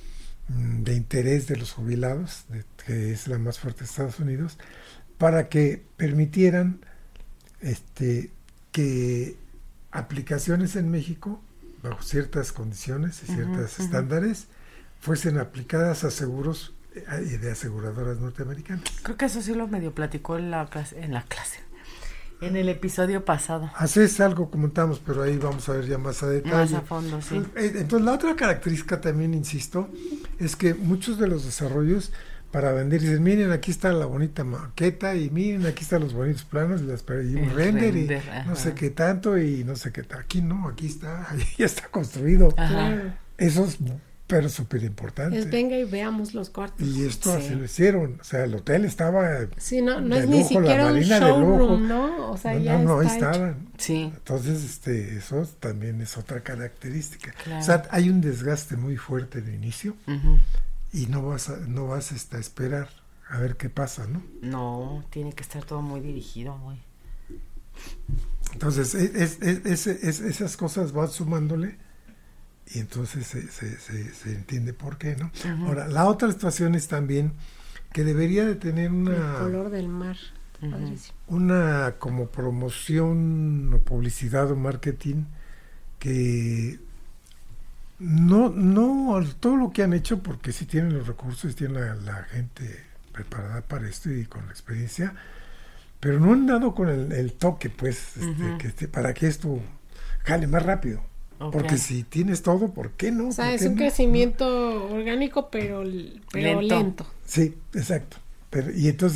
mm, de interés de los jubilados, de, que es la más fuerte de Estados Unidos, para que permitieran este, que aplicaciones en México, bajo ciertas condiciones y ciertos Ujú, ujú. estándares, fuesen aplicadas a seguros eh, de aseguradoras norteamericanas. Creo que eso sí lo medio platicó en la clase, en la clase, en el episodio pasado. Así es algo comentamos, pero ahí vamos a ver ya más a detalle. Más a fondo, sí. Eh, Entonces, la otra característica también, insisto, es que muchos de los desarrollos para vender dicen, miren, aquí está la bonita maqueta, y miren, aquí están los bonitos planos, y, las, y un El render, render, y ajá. no sé qué tanto, y no sé qué tal. Aquí no, aquí está, ahí ya está construido. Ajá. Claro. Eso es, pero súper importante. Es venga y veamos los cuartos. Y esto Sí. así lo hicieron. O sea, el hotel estaba... Sí, no, no de es ni lujo, la siquiera un marina de lujo. showroom, ¿no? O sea, no, ya no, no, ahí está hecho. estaban. Sí. Entonces, este, eso también es otra característica. Claro. O sea, hay un desgaste muy fuerte de inicio, Ujú. y no vas a, no vas este, a esperar a ver qué pasa, ¿no? No, tiene que estar todo muy dirigido, güey. Entonces, es, es- es- es- es- esas cosas van sumándole, y entonces se, se, se, se entiende por qué, ¿no? Ujú. Ahora, la otra situación es también que debería de tener El una... color del mar. Ujú. Padrísimo. una como promoción o publicidad o marketing que no, no todo lo que han hecho, porque sí tienen los recursos, tienen la, la gente preparada para esto y con la experiencia, pero no han dado con el, el toque, pues, este, Ujú. que este, para que esto jale más rápido. Ok. Porque si tienes todo, ¿por qué no? O sea, ¿Por es qué un no? crecimiento orgánico, pero, pero Lento. lento. Sí, exacto. Pero, y entonces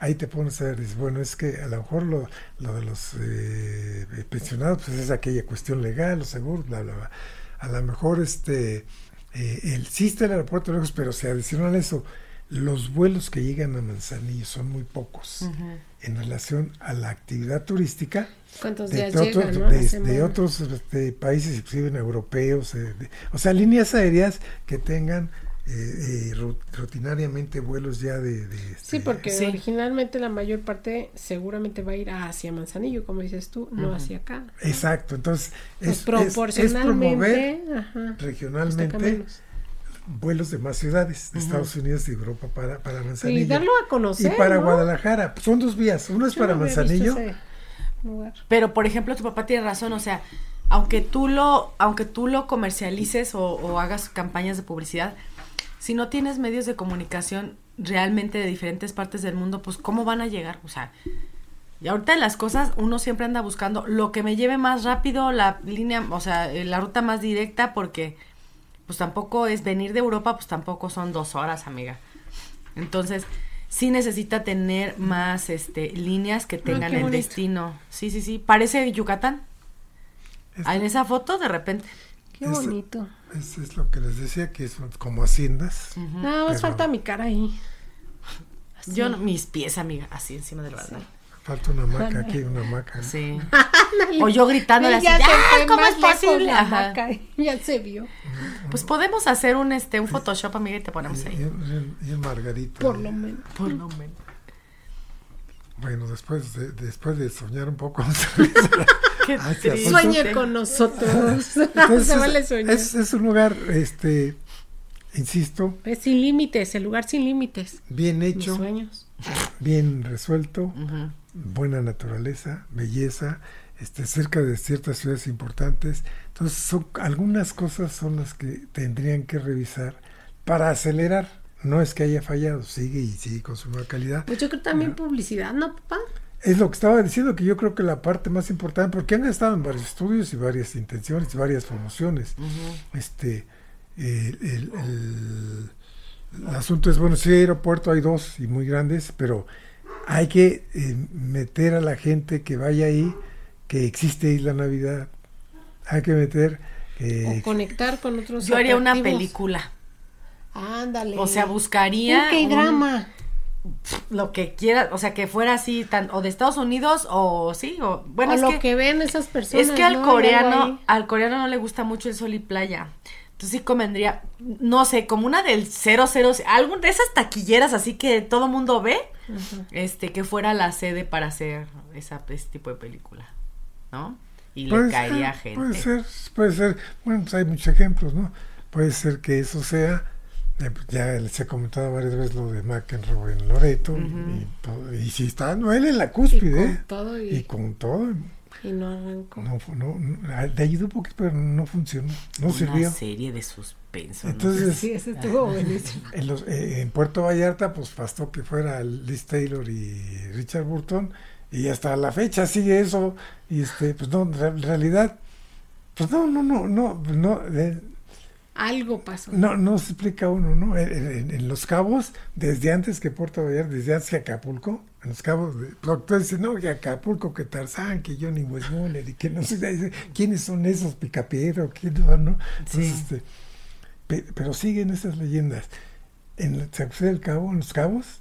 ahí te pones a ver, dices, bueno, es que a lo mejor lo, lo de los eh, pensionados, pues es aquella cuestión legal, los seguros, bla, bla, bla. A lo mejor este, eh, el, sí está el aeropuerto lejos, pero si adicional a eso, los vuelos que llegan a Manzanillo son muy pocos uh-huh. en relación a la actividad turística. ¿Cuántos de días otros, llegan, ¿no? de, de otros este, países, inclusive europeos, eh, de, o sea, líneas aéreas que tengan eh, eh, rutinariamente vuelos ya de... de este, sí, porque sí. originalmente la mayor parte seguramente va a ir hacia Manzanillo, como dices tú, uh-huh. no hacia acá, ¿no? Exacto, entonces pues es, proporcionalmente, es, es promover ajá, regionalmente vuelos de más ciudades de uh-huh. Estados Unidos y Europa para, para Manzanillo. Y darlo a conocer, y para ¿no? Guadalajara, son dos vías, uno es Yo para no Manzanillo. Pero, por ejemplo, tu papá tiene razón, o sea, aunque tú lo, aunque tú lo comercialices o, o hagas campañas de publicidad, si no tienes medios de comunicación realmente de diferentes partes del mundo, pues ¿cómo van a llegar? O sea, y ahorita las cosas uno siempre anda buscando lo que me lleve más rápido, la línea, o sea, la ruta más directa, porque pues tampoco es venir de Europa, pues tampoco son dos horas, amiga. Entonces, sí necesita tener más este líneas que tengan ah, el bonito. Destino. Sí, sí, sí. Parece Yucatán. Este, en esa foto, de repente. Qué bonito. Eso es lo que les decía, que son como haciendas. Uh-huh. Nada más pero... falta mi cara ahí. Así. Yo, no, mis pies, amiga, así encima del balcón. Sí. Falta una hamaca aquí, una hamaca. ¿No? Sí. O yo gritándole así, ¡ya! ¿Cómo es posible? Ajá. Ya se vio. Pues podemos hacer un este un Photoshop, amiga, y te ponemos ahí. Y, y, y Margarita. Por lo menos. Por lo menos. Bueno, después de, después de soñar un poco. Sueñe con nosotros. Entonces, se vale soñar. Es, es un lugar, este, insisto. Es sin límites, el lugar sin límites. Bien hecho. Mis sueños. Bien resuelto. Uh-huh. Buena naturaleza, belleza, este, cerca de ciertas ciudades importantes. Entonces, son, algunas cosas son las que tendrían que revisar para acelerar. No es que haya fallado, sigue y sigue con su nueva calidad. Pues yo creo también uh-huh. publicidad, ¿no, papá? Es lo que estaba diciendo, que yo creo que la parte más importante, porque han estado en varios estudios y varias intenciones y varias promociones. Uh-huh. Este, el, el, el, el asunto es, bueno, sí hay aeropuerto, hay dos y muy grandes, pero hay que eh, meter a la gente que vaya ahí, que existe Isla Navidad. Hay que meter... Eh, o conectar con otros Yo haría una película. Ándale. O sea, buscaría... ¿Qué drama? Lo que quiera, o sea, que fuera así, tan, o de Estados Unidos, o sí, o... Bueno, o es lo que, que ven esas personas, es que al ¿no? coreano, al coreano no le gusta mucho el sol y playa. Entonces sí convendría, no sé, como una del cero cero, algo de esas taquilleras así que todo mundo ve, uh-huh. este, que fuera la sede para hacer esa, ese tipo de película, ¿no? Y le caería ser, gente. Puede ser, puede ser, bueno, pues hay muchos ejemplos, ¿no? Puede ser que eso sea, eh, ya les he comentado varias veces lo de McEnroe en Loreto, uh-huh. y, y si está Noel en la cúspide, y con todo, y, y con todo. Y no arrancó. No, no, no, de ayudó un poquito, pero no funcionó, no Una sirvió. Una serie de suspenso. Entonces, ¿no? Sí, ese estuvo buenísimo. En, los, eh, en Puerto Vallarta, pues bastó que fuera Liz Taylor y Richard Burton, y hasta la fecha sigue eso, y este, pues no, en realidad, pues no, no, no, no, no, eh, algo pasó. No, no se explica uno, ¿no? En, en, en Los Cabos, desde antes que Puerto Vallarta, desde antes que Acapulco, en Los Cabos, de, entonces dicen, no, que Acapulco, que Tarzán, que Johnny Weissmuller, y que no sé, ¿quiénes son esos Picapiedra? ¿Quiénes son, no? Entonces, sí. este, pe, pero siguen esas leyendas. En San José del Cabo, en Los Cabos,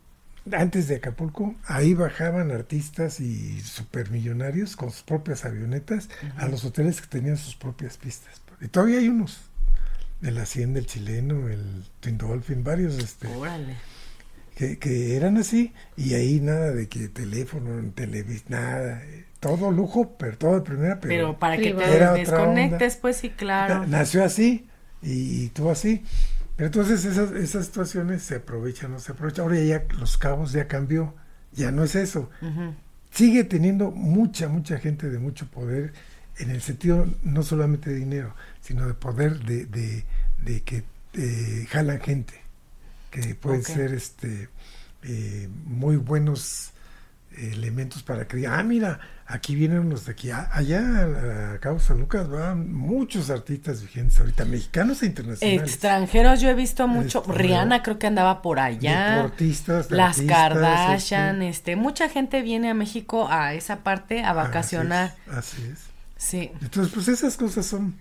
antes de Acapulco, ahí bajaban artistas y supermillonarios con sus propias avionetas uh-huh. a los hoteles que tenían sus propias pistas. Y todavía hay unos. El Hacienda, el Chileno, el Twin Dolphin, varios este Órale. Que, que eran así, y ahí nada de que teléfono, televisión, nada, todo lujo, pero todo de primera, pero, pero para que te desconectes, pues sí, claro. Nació así, y, y tuvo así, pero entonces esas, esas situaciones se aprovechan, no se aprovechan. Ahora ya Los Cabos ya cambió, ya no es eso. Uh-huh. Sigue teniendo mucha, mucha gente de mucho poder, en el sentido no solamente de dinero, sino de poder de, de, de que eh, jalan gente, que pueden okay. ser este eh, muy buenos elementos para que digan, ah, mira, aquí vienen los de aquí, ah, allá a Cabo San Lucas van muchos artistas vigentes ahorita, mexicanos e internacionales. Extranjeros yo he visto mucho, Este, Rihanna creo que andaba por allá, deportistas, las artistas, Kardashian, este, este, mucha gente viene a México a esa parte a vacacionar. Así es, así es. Sí. Entonces, pues esas cosas son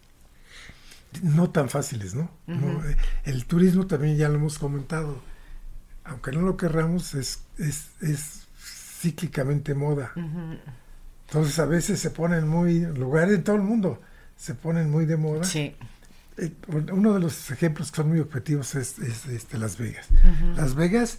no tan fáciles, ¿no? Uh-huh. ¿no? El turismo también ya lo hemos comentado, aunque no lo querramos, es, es, es cíclicamente moda. Uh-huh. Entonces a veces se ponen muy, lugares en todo el mundo, se ponen muy de moda. Sí. Eh, uno de los ejemplos que son muy objetivos es, es este, Las Vegas. Uh-huh. Las Vegas,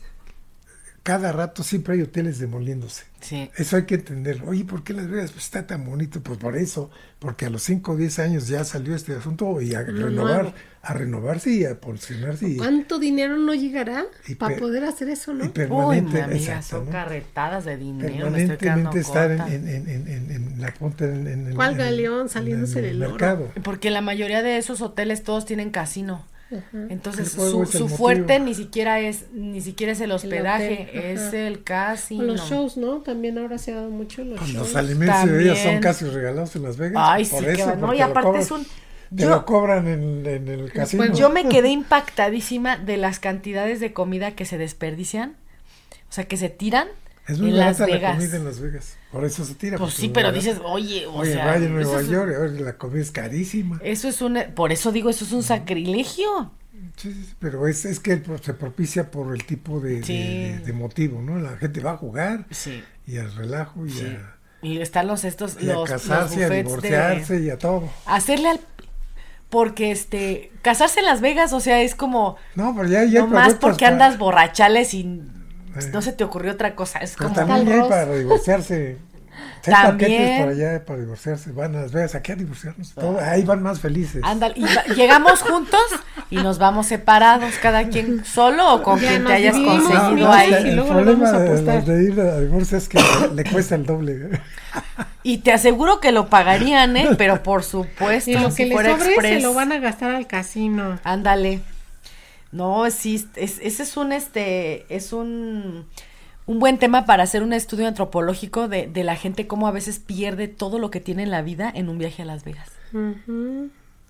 cada rato siempre hay hoteles demoliéndose. Sí. Eso hay que entenderlo. Oye, ¿por qué Las Vegas pues, está tan bonito? Pues por eso, porque a los cinco o diez años ya salió este asunto y a No, renovar, no. a renovarse y a posicionarse. Y, ¿Cuánto dinero no llegará Y para per- poder hacer eso, y no? Uy, permanente, mi amiga, exacto, son ¿no? carretadas de dinero, me estoy quedando Permanentemente estar en, corta. en, en, en, en, en la punta en, en, en- ¿Cuál en- galeón en- saliéndose en el del oro? mercado. Porque la mayoría de esos hoteles todos tienen casino. Ajá. Entonces El juego su, es el su motivo. fuerte ni siquiera es ni siquiera es el hospedaje, hotel, es ajá. el casino. O los shows, ¿no? También ahora se ha dado mucho los Pues shows. los alimentos de ellas son También. casi regalados en Las Vegas. Ay, por sí, que eso, va- no, porque y lo aparte cobran- es un Te yo- lo cobran en, en el casino. Pues Yo me quedé impactadísima de las cantidades de comida que se desperdician, o sea, que se tiran es muy en Las barata la Vegas. comida en Las Vegas. Por eso se tira. Pues porque sí, es pero muy dices, barata. oye, o Oye, sea, vaya en eso Nueva es, York, ahora la comida es carísima. eso es un, por eso digo, eso es un sacrilegio. Sí, sí, sí, pero es, es que pues, se propicia por el tipo de, Sí. de, de- de motivo, ¿no? La gente va a jugar Sí. y al relajo y, Sí. a, Y están los estos y a los, los casarse, a buffets divorciarse de y a todo. hacerle al porque este casarse en Las Vegas, o sea, es como No, pero ya, ya hay no más productos porque para- andas borrachales y Eh. no se te ocurrió otra cosa, es Pero como también ya hay Arroz. para divorciarse. Hay También. paquetes por allá para divorciarse. Van a Las Vegas aquí a divorciarnos. Todo, ahí van más felices. ándale, y va- llegamos juntos y nos vamos separados, cada quien solo o con Ya quien nos te hayas dividimos, conseguido ¿no? ahí. Sí, el luego lo problema vamos a de, apostar. los de ir a divorcio es que le, le cuesta el doble. Y te aseguro que lo pagarían, ¿eh? Pero por supuesto, Y lo si que les fuera sobre express. se lo van a gastar al casino. Ándale. No, sí, es, ese es un, este, es un, un buen tema para hacer un estudio antropológico de, de la gente, cómo a veces pierde todo lo que tiene en la vida en un viaje a Las Vegas. Ujú.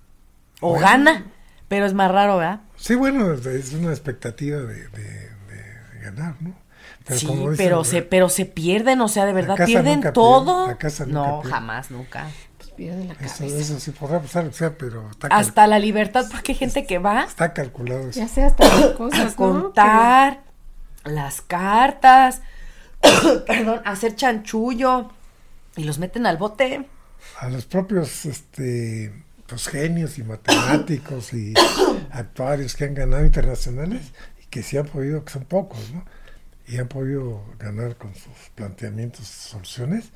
O Bueno. gana, pero es más raro, ¿verdad? Sí, bueno, es una expectativa de, de, de- de ganar, ¿no? Pero Sí, como dicen, pero ¿verdad? se, pero se pierden, o sea, de verdad, casa pierden nunca todo. pierde, la casa nunca No, pierde. jamás, nunca. Pues pierden la Eso, cabeza. eso sí podrá pasar, o sea, pero está, cal- Hasta la libertad, porque hay gente que va está calculado eso. Ya sé hasta las a cosas, ¿no? contar las cartas, perdón, a hacer chanchullo y los meten al bote. A los propios este pues genios y matemáticos y actuarios que han ganado internacionales y que sí han podido, que son pocos, ¿no? Y han podido ganar con sus planteamientos, soluciones,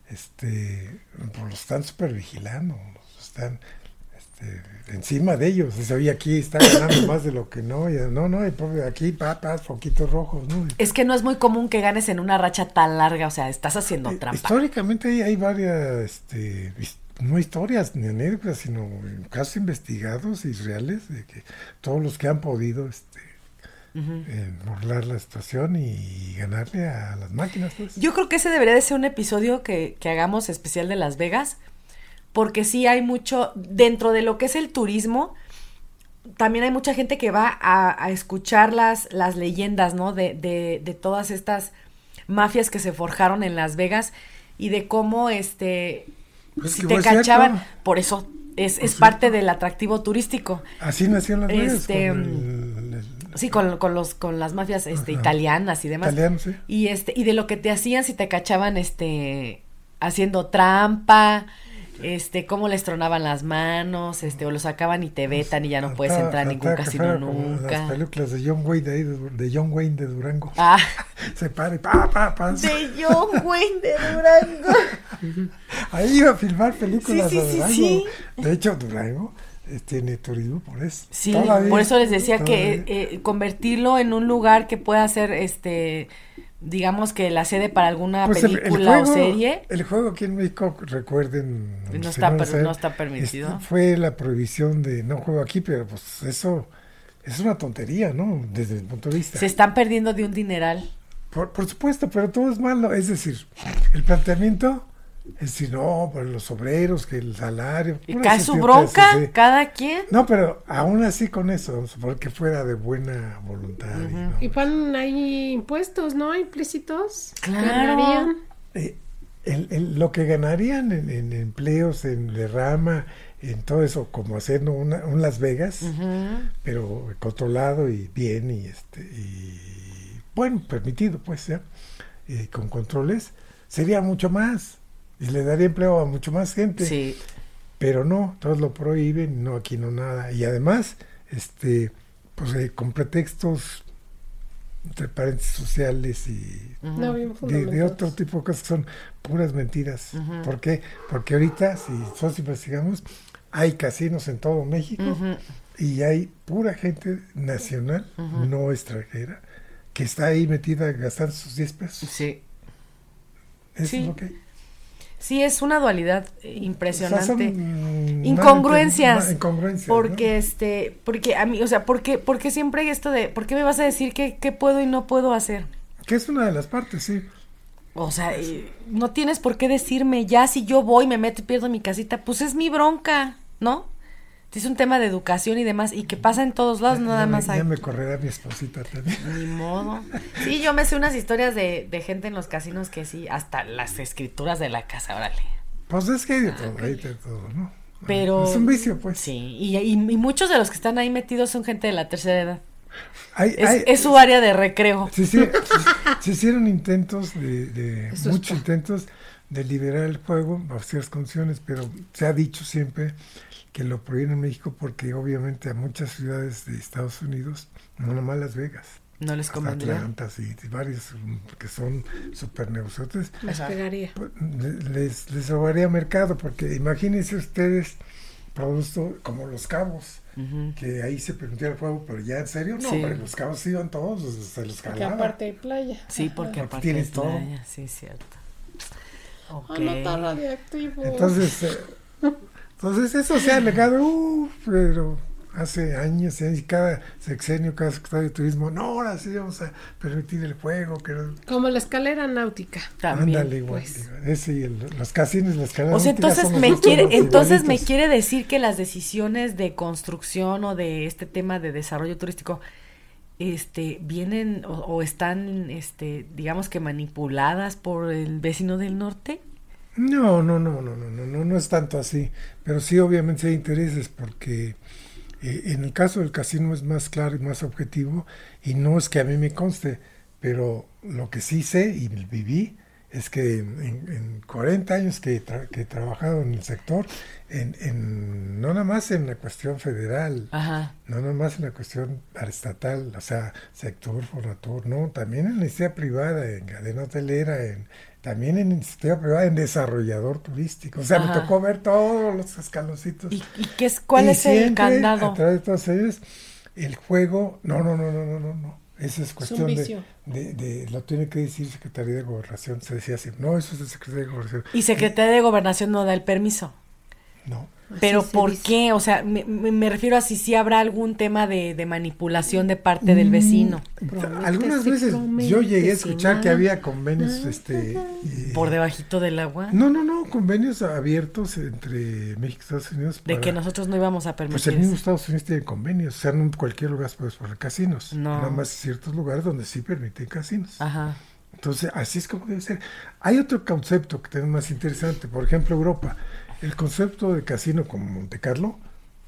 este, pues los están super vigilando, los están este, encima de ellos. Dice, oye, aquí está ganando más de lo que no, y, no, no, y propio aquí, papas, foquitos rojos, ¿no? Es que no es muy común que ganes en una racha tan larga, o sea, estás haciendo Eh, trampa. Históricamente hay, hay varias, este, his- no historias ni anécdotas, sino casos investigados y reales de que todos los que han podido este, Ujú. eh, burlar la situación y ganarle a las máquinas. Pues. Yo creo que ese debería de ser un episodio que, que hagamos especial de Las Vegas, porque sí hay mucho, dentro de lo que es el turismo, también hay mucha gente que va a, a escuchar las, las leyendas, ¿no? De, de, de todas estas mafias que se forjaron en Las Vegas y de cómo, este, Pues si que te fue cierto. cachaban, por eso es, es cierto. parte del atractivo turístico. Así nació en Las Vegas. Este, con el, el- Sí, con, con los, con las mafias, este, Ajá. italianas y demás. italiano, sí. Y este, y de lo que te hacían si te cachaban, este, haciendo trampa, este, cómo les tronaban las manos, este, o lo sacaban y te vetan y ya no puedes Faltaba- entrar a ningún faltaba que casino fuera como nunca. Las películas de John Wayne de, ahí de, de John Wayne de Durango. Ah, Se para y pa, pa, pa. de John Wayne de Durango. Ahí iba a filmar películas Sí, sí, de sí, Durango. sí. De hecho, Durango eh, tiene turismo por eso. Sí, Todavía, por eso les decía que todavía. eh, convertirlo en un lugar que pueda ser, este, digamos que la sede para alguna Pues el- el película juego- o serie. El juego aquí en México, recuerden. No si está lo per- saben, no está permitido. este, fue la prohibición de no juego aquí, pero pues eso es una tontería, ¿no? Desde mi punto de vista. Se están perdiendo de un dineral. Por, por supuesto, pero todo es malo. Es decir, el planteamiento es decir, no, por los obreros, que el salario. Y cae su bronca, sí. cada quien. No, pero aún así con eso, porque fuera de buena voluntad. Uh-huh. Y, no, y ponen ahí impuestos, ¿no? Implícitos. Claro. Ganarían. Eh, el, el, lo que ganarían en, en empleos, en derrama, en todo eso, como haciendo una, un Las Vegas, uh-huh. pero controlado y bien, y este y bueno, permitido, pues, ya, y con controles, sería mucho más. Y le daría empleo a mucho más gente. Sí. Pero no, todos lo prohíben, no, aquí no nada. Y además, este, pues eh, con pretextos entre paréntesis sociales y uh-huh. de, de otro tipo de cosas que son puras mentiras. Uh-huh. ¿Por qué? Porque ahorita, si nosotros investigamos, hay casinos en todo México uh-huh. y hay pura gente nacional, uh-huh. no extranjera, que está ahí metida gastando sus diez pesos. Sí. Eso sí. es lo que hay. Sí, es una dualidad impresionante. O sea, son, incongruencias. incongruencias. Porque ¿no? este, porque a mí, o sea, porque, porque siempre hay esto de, ¿por qué me vas a decir qué, qué puedo y no puedo hacer? Que es una de las partes, sí. O sea, eh, no tienes por qué decirme, ya si yo voy, me meto y pierdo mi casita, pues es mi bronca, ¿no? Es un tema de educación y demás, y que pasa en todos lados, ya, nada ya más me, hay. Ya me correrá mi esposita también. Ni modo. Sí, yo me sé unas historias de, de gente en los casinos que sí, hasta las escrituras de la casa, órale. Pues es que hay de todo, hay de todo, ¿no? Pero... Es un vicio, pues. Sí, y, y, y muchos de los que están ahí metidos son gente de la tercera edad. Hay, es, hay, es su área de recreo. Sí, sí, se hicieron intentos, de, de muchos está. intentos de liberar el juego bajo ciertas condiciones, pero se ha dicho siempre que lo prohíben en México porque obviamente a muchas ciudades de Estados Unidos, no nomás Las Vegas, no les convendría. Atlanta, sí, varios que son super negocios, les pegaría. Les, les robaría mercado, porque imagínense ustedes producto como Los Cabos, uh-huh. que ahí se permitía el juego, pero ya en serio, no, sí. Hombre, Los Cabos iban todos, se los calaba. Porque aparte de playa. Sí, porque, porque aparte de playa, todo. Sí, cierto. Okay. Ah, no está radioactivo. Entonces, eh, entonces eso se ha alegado, uh, pero hace años, y cada sexenio, cada secretario de turismo, no, ahora sí vamos a permitir el juego. Que no... Como la escalera náutica. También. Ándale, igual, pues. igual. Ese y el, los casinos, la escalera o sea, náutica. Entonces, me quiere, entonces me quiere decir que las decisiones de construcción o de este tema de desarrollo turístico este vienen o, o están este digamos que manipuladas por el vecino del norte. No, no, no, no, no, no, no, no es tanto así, pero sí obviamente hay intereses porque eh, en el caso del casino es más claro y más objetivo y no es que a mí me conste, pero lo que sí sé y viví es que en, en cuarenta años que, tra- que he trabajado en el sector, en, en no nada más en la cuestión federal, Ajá. no nada más en la cuestión estatal, o sea, sector, Fonatur, no, también en la iniciativa privada, en cadena hotelera, en también en iniciativa privada, en desarrollador turístico. O sea, Ajá. me tocó ver todos los escaloncitos. ¿Y, y qué es, cuál y es el candado? A través de todos ellos, el juego, no, no, no, no, no, no, no. Esa es cuestión es de, de, de, lo tiene que decir Secretaría de Gobernación, se decía así, no, eso es de Secretaría de Gobernación. ¿Y Secretaría de Gobernación no da el permiso? No. Pero ¿por dice. qué? O sea, me, me refiero a si sí habrá algún tema de, de manipulación de parte del vecino. Mm, algunas veces yo llegué a escuchar que había convenios, este... Eh, ¿por debajito del agua? No, no, no, convenios abiertos entre México y Estados Unidos. De para, que nosotros no íbamos a permitir. Pues el mismo Estados Unidos tiene convenios, o sea, no en cualquier lugar puedes poner casinos. No. Nada más ciertos lugares donde sí permiten casinos. Ajá. Entonces, así es como debe ser. Hay otro concepto que también es más interesante, por ejemplo, Europa. El concepto de casino como Monte Carlo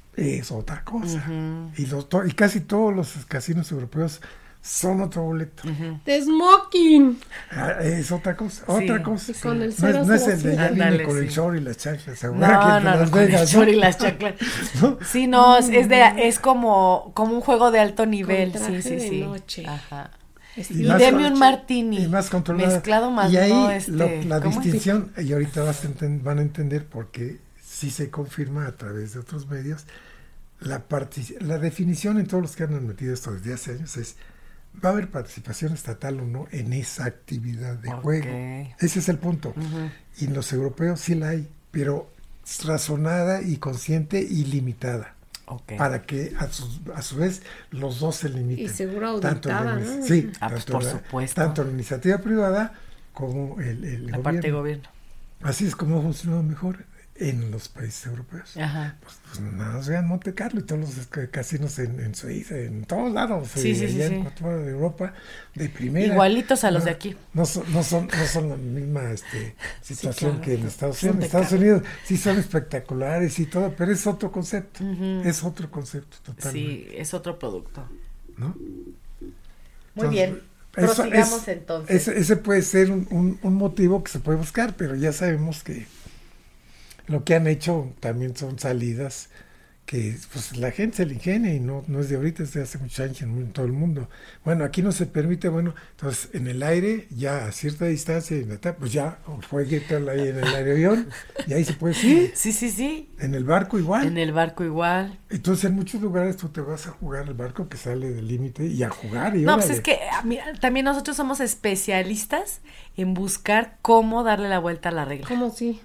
es otra cosa. Uh-huh. Y, los to- y casi todos los casinos europeos son otro boleto. Uh-huh. De smoking. Ah, es otra cosa, sí, otra cosa. Sí. Con el no, es, no es el de ya viene con sí. el short y las chanclas. No, no, no, Las Vegas, con el short ¿no? y las chanclas. ¿No? Sí, no, es, es, de, es como, como un juego de alto nivel. Sí, sí, sí. Noche. Ajá. Y, y deme un martini y más controlado. Mezclado más y ahí no este, lo, la distinción, y ahorita vas a enten- van a entender porque sí se confirma a través de otros medios, la, partic- la definición en todos los que han metido esto desde hace años es, va a haber participación estatal o no en esa actividad de okay. juego. Ese es el punto. Uh-huh. Y en los europeos sí la hay, pero razonada y consciente y limitada. Okay. Para que a su, a su vez los dos se limiten. Y seguro auditada, ¿no? Sí, ah, pues tanto por la, supuesto. Tanto la iniciativa privada como el, el la gobierno. parte de gobierno. Así es como ha funcionado mejor en los países europeos. Ajá. Pues, pues nada más vean Monte Carlo y todos los casinos en, en Suiza, en todos lados, sí, eh, sí, allá sí, en sí. toda Europa, de primera. Igualitos a los no, de aquí. No son, no son, no son la misma este, situación sí, claro, que en Estados son Unidos. En de Estados carro. Unidos sí son espectaculares y todo, pero es otro concepto. Uh-huh. Es otro concepto totalmente. Sí, es otro producto. ¿No? Muy Entonces, bien. eso Prosigamos es, entonces. Ese, ese puede ser un, un, un motivo que se puede buscar, pero ya sabemos que lo que han hecho también son salidas que pues la gente se le ingenia y no, no es de ahorita, es de hace muchos años en, en todo el mundo. Bueno, aquí no se permite, bueno, entonces en el aire ya a cierta distancia, pues ya juegue ahí en el avión y ahí se puede ir. Sí, sí, sí. En el barco igual. En el barco igual. Entonces en muchos lugares tú te vas a jugar el barco que sale del límite y a jugar. Y no, órale. pues es que mira, también nosotros somos especialistas en buscar cómo darle la vuelta a la regla. ¿Cómo sí?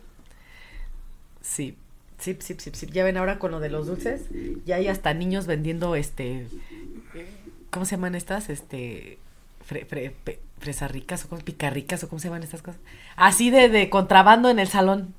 Sí, sí, sí, sí, sí. Ya ven ahora con lo de los dulces, ya hay hasta niños vendiendo este, ¿cómo se llaman estas? Este, fre, fre, pe, fresas ricas o cómo, picarricas o cómo se llaman estas cosas. Así de, de contrabando en el salón.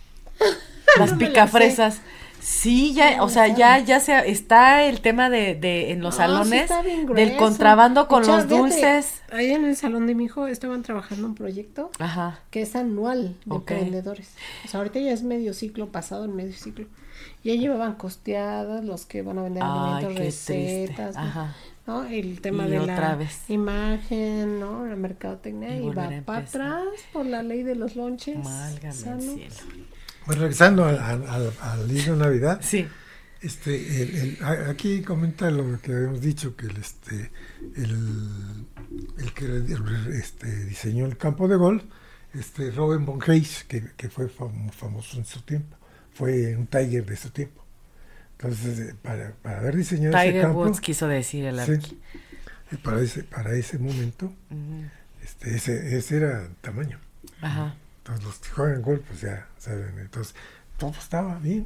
Las No me la picafresas. sé. Sí, ya, No, o sea, no ya, sabe. ya se, está el tema de, de, en los No, sí salones, está bien del grueso. contrabando con Mucha- los fíjate, dulces. Ahí en el salón de mi hijo estaban trabajando un proyecto Ajá. que es anual de Ok. emprendedores. O sea, ahorita ya es medio ciclo, pasado el medio ciclo. Ya llevaban costeadas los que van a vender Ay, alimentos, qué triste. recetas, ¿no? Ajá. ¿no? El tema Y de otra la vez. imagen, ¿no? La mercadotecnia Y y, va volver a para empezar. atrás por la ley de los lonches. Válgame sanos. el cielo. Pues regresando al, al, al, al libro de Navidad. Sí. Este, el, el, a- aquí comenta lo que habíamos dicho, que el, este, el, el que el- este, diseñó el campo de golf, este, Robin von Hayes, que, que fue fam- famoso en su tiempo, fue un Tiger de su tiempo. Entonces, eh, para, para haber diseñado ese Tiger campo, Woods quiso decir el sí, arqui. y para ese, para ese momento, Ujú. este, ese, ese era el tamaño. Ajá. Entonces los que juegan golf, pues ya saben, entonces todo estaba bien.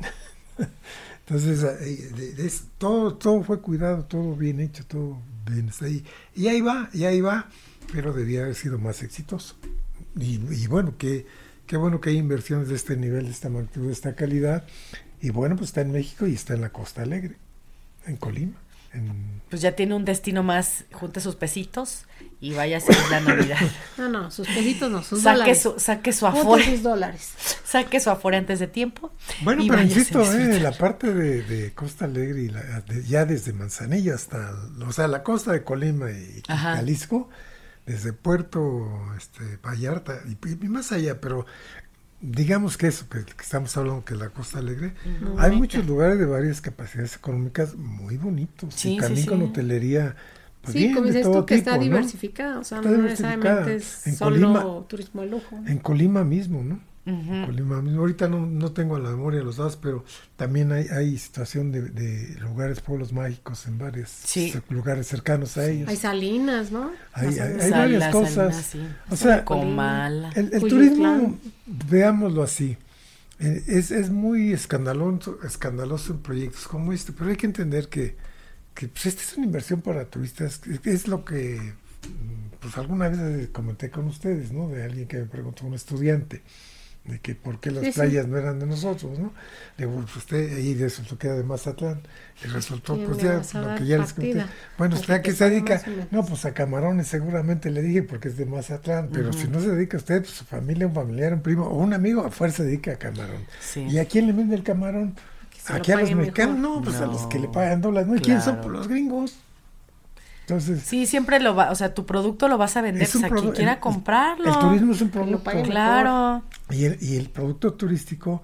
Entonces, eh, de- de- es- todo, todo fue cuidado, todo bien hecho, todo bien está ahí. Y ahí va, y ahí va, pero debía haber sido más exitoso. Y, y bueno, qué, qué bueno que hay inversiones de este nivel, de esta magnitud, de esta calidad. Y bueno, pues está en México y está en la Costa Alegre, en Colima. En, Pues ya tiene un destino más, junte sus pesitos y vaya a hacer la Navidad. No, no, sus pesitos no, sus saque dólares. su, saque su Junta afore, sus dólares. saque su afore antes de tiempo. Bueno, y pero váyase insisto, a eh, disfrutar. la parte de, de Costa Alegre, y la, de- ya desde Manzanillo hasta, o sea, la costa de Colima y Ajá. Jalisco, desde Puerto este, Vallarta y, y más allá, pero digamos que eso, que, que estamos hablando que la Costa Alegre, Muy hay bonita. muchos lugares de varias capacidades económicas muy bonitos, Sí, y también sí, con sí. hotelería, pues Sí, bien, como de dices todo tú, que tipo, está ¿no? diversificada, o sea, Está no diversificada. necesariamente es En solo Colima- turismo de lujo. En Colima mismo, ¿no? Ujú. En Colima mismo. Ahorita no, no tengo a la memoria los datos, pero también hay, hay situación de, de lugares, pueblos mágicos en varios Sí. lugares cercanos a ellos. Hay salinas, ¿no? Hay- Las hay- salinas. hay Sal- varias las cosas. Salinas, sí. O sea, Comala. El, el Cuyotlán. turismo, veámoslo así, eh, es, es muy escandaloso, escandaloso en proyectos como este, pero hay que entender que, que pues, esta es una inversión para turistas, que es lo que mm, pues alguna vez comenté con ustedes, ¿no? De alguien que me preguntó, un estudiante, de que por qué las Sí, sí. playas no eran de nosotros, ¿no? Le digo, pues usted ahí resultó que era de Mazatlán, y resultó, ¿Quién pues le ya, vas a lo dar que ya les conté. partida? Bueno, Al ¿usted a que qué te se pague dedica? más o menos. No, pues a camarones seguramente le dije, porque es de Mazatlán, pero Ujú. si no se dedica usted, pues su familia, un familiar, un primo o un amigo, a fuerza se dedica a camarón. Sí. ¿Y a quién le vende el camarón? Que se lo ¿Aquí a los paguen mexicanos? mejor. No, pues a los No, que le pagan dólares. ¿No? ¿Y quién son? claro. Pues los gringos. Entonces, Sí, siempre lo va, o sea, tu producto lo vas a vender, Es un pues, a quien produ- quiera el- comprarlo. el turismo es un Que lo producto. paguen. Claro. Y el, y el producto turístico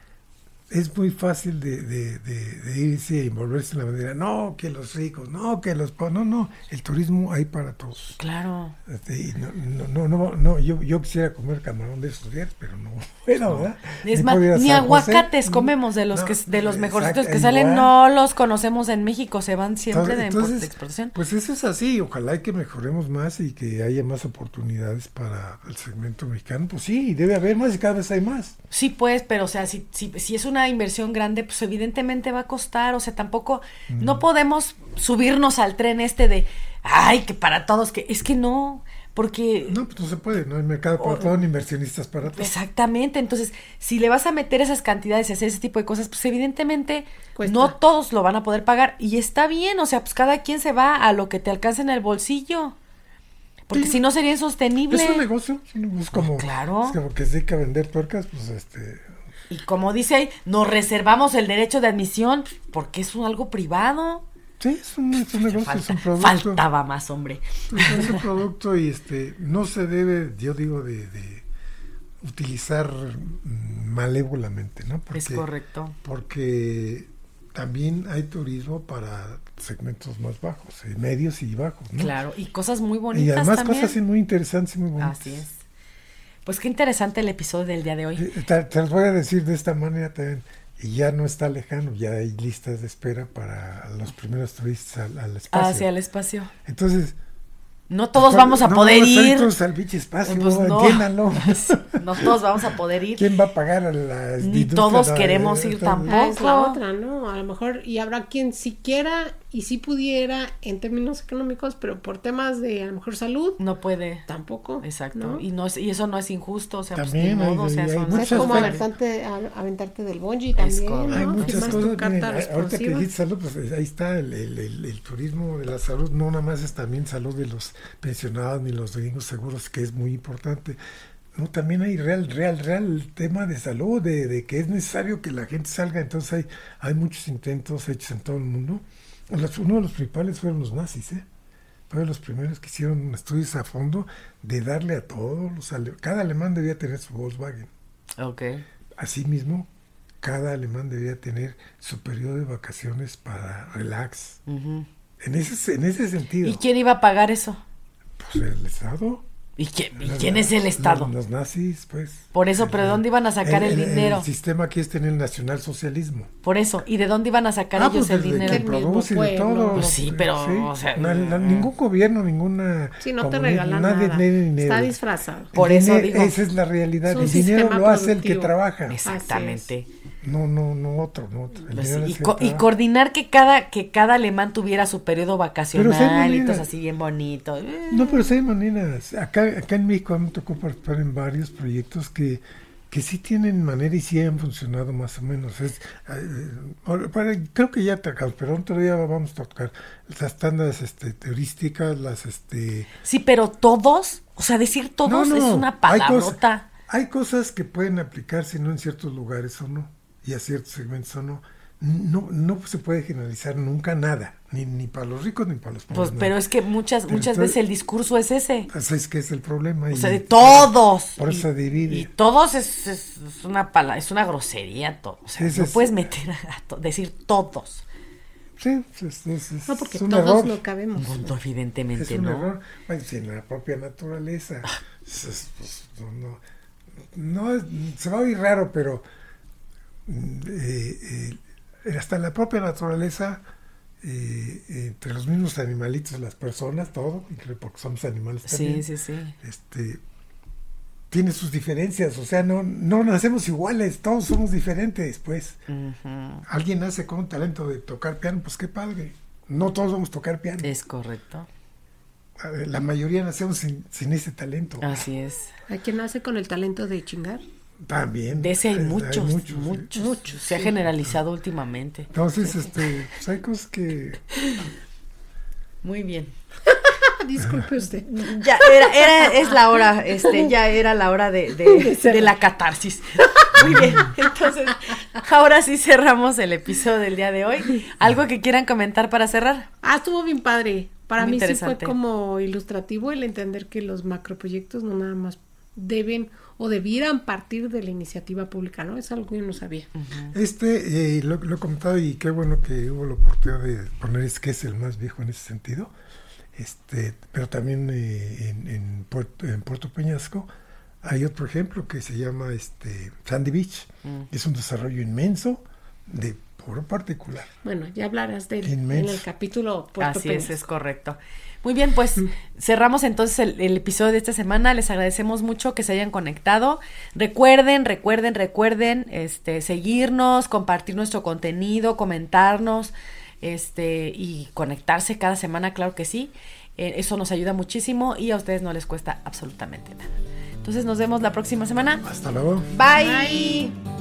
es muy fácil de, de, de, de irse y envolverse en la bandera. No, que los ricos, no, que los... po-". No, no, el turismo hay para todos. Claro. Este, y no, no, no, no, no, yo, yo quisiera comer camarón de esos días, pero no, bueno, ¿verdad? Es Ni más, puedo ir a ni San aguacates José. comemos de los No, que de los mejorcitos exacto, que salen, igual. no los conocemos en México, se van siempre de, Entonces, import- de exportación. Pues eso es así, ojalá y que mejoremos más y que haya más oportunidades para el segmento mexicano. Pues sí, debe haber más y cada vez hay más. Sí, pues, pero o sea, si, si, si es una inversión grande, pues evidentemente va a costar, o sea, tampoco, Mm. no podemos subirnos al tren este de, ay, que para todos, que es que no, porque... No, pues no se puede, no hay mercado para O- todo, ni inversionistas para todo. Exactamente, entonces, si le vas a meter esas cantidades y hacer ese tipo de cosas, pues evidentemente Cuesta. no todos lo van a poder pagar, y está bien, o sea, pues cada quien se va a lo que te alcance en el bolsillo, porque Sí. si no sería insostenible. Es un negocio, es un negocio como, Claro. es como que se dedica a vender tuercas, pues este... Y como dice ahí, nos reservamos el derecho de admisión, porque es un algo privado. Sí, es un, es un negocio, es un Falta- producto. faltaba más, hombre. Es un producto y este no se debe, yo digo, de, de utilizar mm, malévolamente, ¿no? Es correcto. Porque también hay turismo para segmentos más bajos, eh, medios y bajos, ¿no? Claro, y cosas muy bonitas Y además también. cosas así muy interesantes y muy bonitas. Así es. Pues qué interesante el episodio del día de hoy. Eh, Te, te los voy a decir de esta manera también, y ya no está lejano, ya hay listas de espera para los primeros turistas al, al espacio. Hacia el espacio. Entonces, No todos pues, vamos a no poder vamos a ir. todos al pinche espacio, Pues no. entiéndanlo. No todos vamos a poder ir. ¿Quién va a pagar a la Ni industria? todos No, queremos eh, ir entonces, tampoco. Ah, es la otra, ¿no? A lo mejor, y habrá quien sí quiera y sí pudiera en términos económicos, pero por temas de a lo mejor salud, No puede. tampoco. Exacto. ¿no? Y no es, y eso no es injusto, o sea, También pues ni hay- modo, o sea, hay- hay son- O sea, es muchas como cosas. aventarte, a- aventarte del bungee también, correcto. Hay ¿no? muchas Firmas tu cosas. carta Miren, ahorita que responsiva. dijiste salud, pues ahí está el, el, el, el turismo de la salud. No nada más es también salud de los pensionados ni los gringos seguros, que es muy importante. No, también hay real, real, real tema de salud, de, de que es necesario que la gente salga. Entonces hay, hay muchos intentos hechos en todo el mundo. Los- uno de los principales fueron los nazis, ¿eh? Fueron los primeros que hicieron estudios a fondo de darle a todos los ale- cada alemán debía tener su Volkswagen. Ok. Asimismo, cada alemán debía tener su periodo de vacaciones para relax. Ujú. En ese, en ese sentido, ¿Y quién iba a pagar eso? pues el Estado. ¿Y quién, y Los- quién es el Estado? Los, los nazis, pues. Por eso, ¿pero de dónde iban a sacar el dinero? El sistema aquí es tener el nacionalsocialismo. Por eso. ¿Y de dónde iban a sacar Ah, ellos pues el desde dinero? que Del mismo produce y de pueblo. todo. Pues sí, pero, o sea, Na- na- ningún gobierno, ninguna... Sí, no te comuni- regalan nadie nada. tiene dinero. Está disfrazado. Por El eso dinero- digo. Esa es la realidad. Es un El dinero sistema lo hace el que productivo. trabaja. Exactamente. No, no, no otro, no otro. El Pues sí, dinero y, es el co- que y trabaja. coordinar que cada que cada alemán tuviera su periodo Pero sí hay vacacional y maneras. todo así bien bonito. Eh, No, pero sí hay maneras. Acá, acá en México me tocó participar en varios proyectos que, que sí tienen manera y sí han funcionado más o menos. Es, eh, ahora, para- creo que ya tocamos, pero otro día vamos a tocar las tandas este, turísticas, las... este Sí, pero todos, o sea, decir todos No, no, es una hay cosas- palabrota. Hay cosas que pueden aplicarse no en ciertos lugares o no, y a ciertos segmentos o no. No, no se puede generalizar nunca nada, ni, ni para los ricos ni para los pobres. Pues, no. pero es que muchas Pero muchas entonces- veces el discurso es ese. Así es que es el problema. O y- sea, de todos. Por eso y, se divide. y todos es, es, es una pala, es una grosería todo. O sea, Ese no es- puedes meter a to- decir todos. Sí, es, es- es- No, porque es un todos error. no cabemos. No, Es evidentemente un no. error. Bueno, si en la propia naturaleza. Es- es- pues, no, no, no es- se va a oír raro, pero mm, eh, eh, hasta la propia naturaleza, eh, eh, entre los mismos animalitos, las personas, todo, incluso porque somos animales también, Sí, sí, sí. este, tiene sus diferencias. O sea, no, no nacemos iguales, todos somos diferentes, pues. Ujú. Alguien nace con un talento de tocar piano, pues qué padre. No todos vamos a tocar piano. Es correcto. La mayoría nacemos sin, sin ese talento. Así es. Hay quien nace con el talento de chingar. También. De ese hay Eh, muchos, muchos, muchos, sí. Muchos, Se ha sí. generalizado últimamente. Entonces, este, pues hay cosas que... Muy bien. Disculpe usted. Ya era, era, es la hora, este, ya era la hora de, de, de la catarsis. Muy bien. Entonces, ahora sí cerramos el episodio del día de hoy. ¿Algo que quieran comentar para cerrar? Ah, estuvo bien padre. Para Muy mí sí fue interesante. como ilustrativo el entender que los macroproyectos no nada más deben o debieran partir de la iniciativa pública, ¿no? Es algo que yo no sabía. Este, eh, lo, lo he comentado y qué bueno que hubo la oportunidad de poner, es que es el más viejo en ese sentido. Este, pero también eh, en, en, Puerto, en Puerto Peñasco Hay otro ejemplo que se llama este Sandy Beach. Mm. Es un desarrollo inmenso de puro particular. Bueno, ya hablarás de él en el capítulo Puerto Así Peñas. es, es correcto. Muy bien, pues cerramos entonces el, el episodio de esta semana. Les agradecemos mucho que se hayan conectado. Recuerden, recuerden, recuerden este, seguirnos, compartir nuestro contenido, comentarnos este, y conectarse cada semana, claro que sí. Eh, eso nos ayuda muchísimo y a ustedes no les cuesta absolutamente nada. Entonces nos vemos la próxima semana. Hasta luego. Bye. Bye.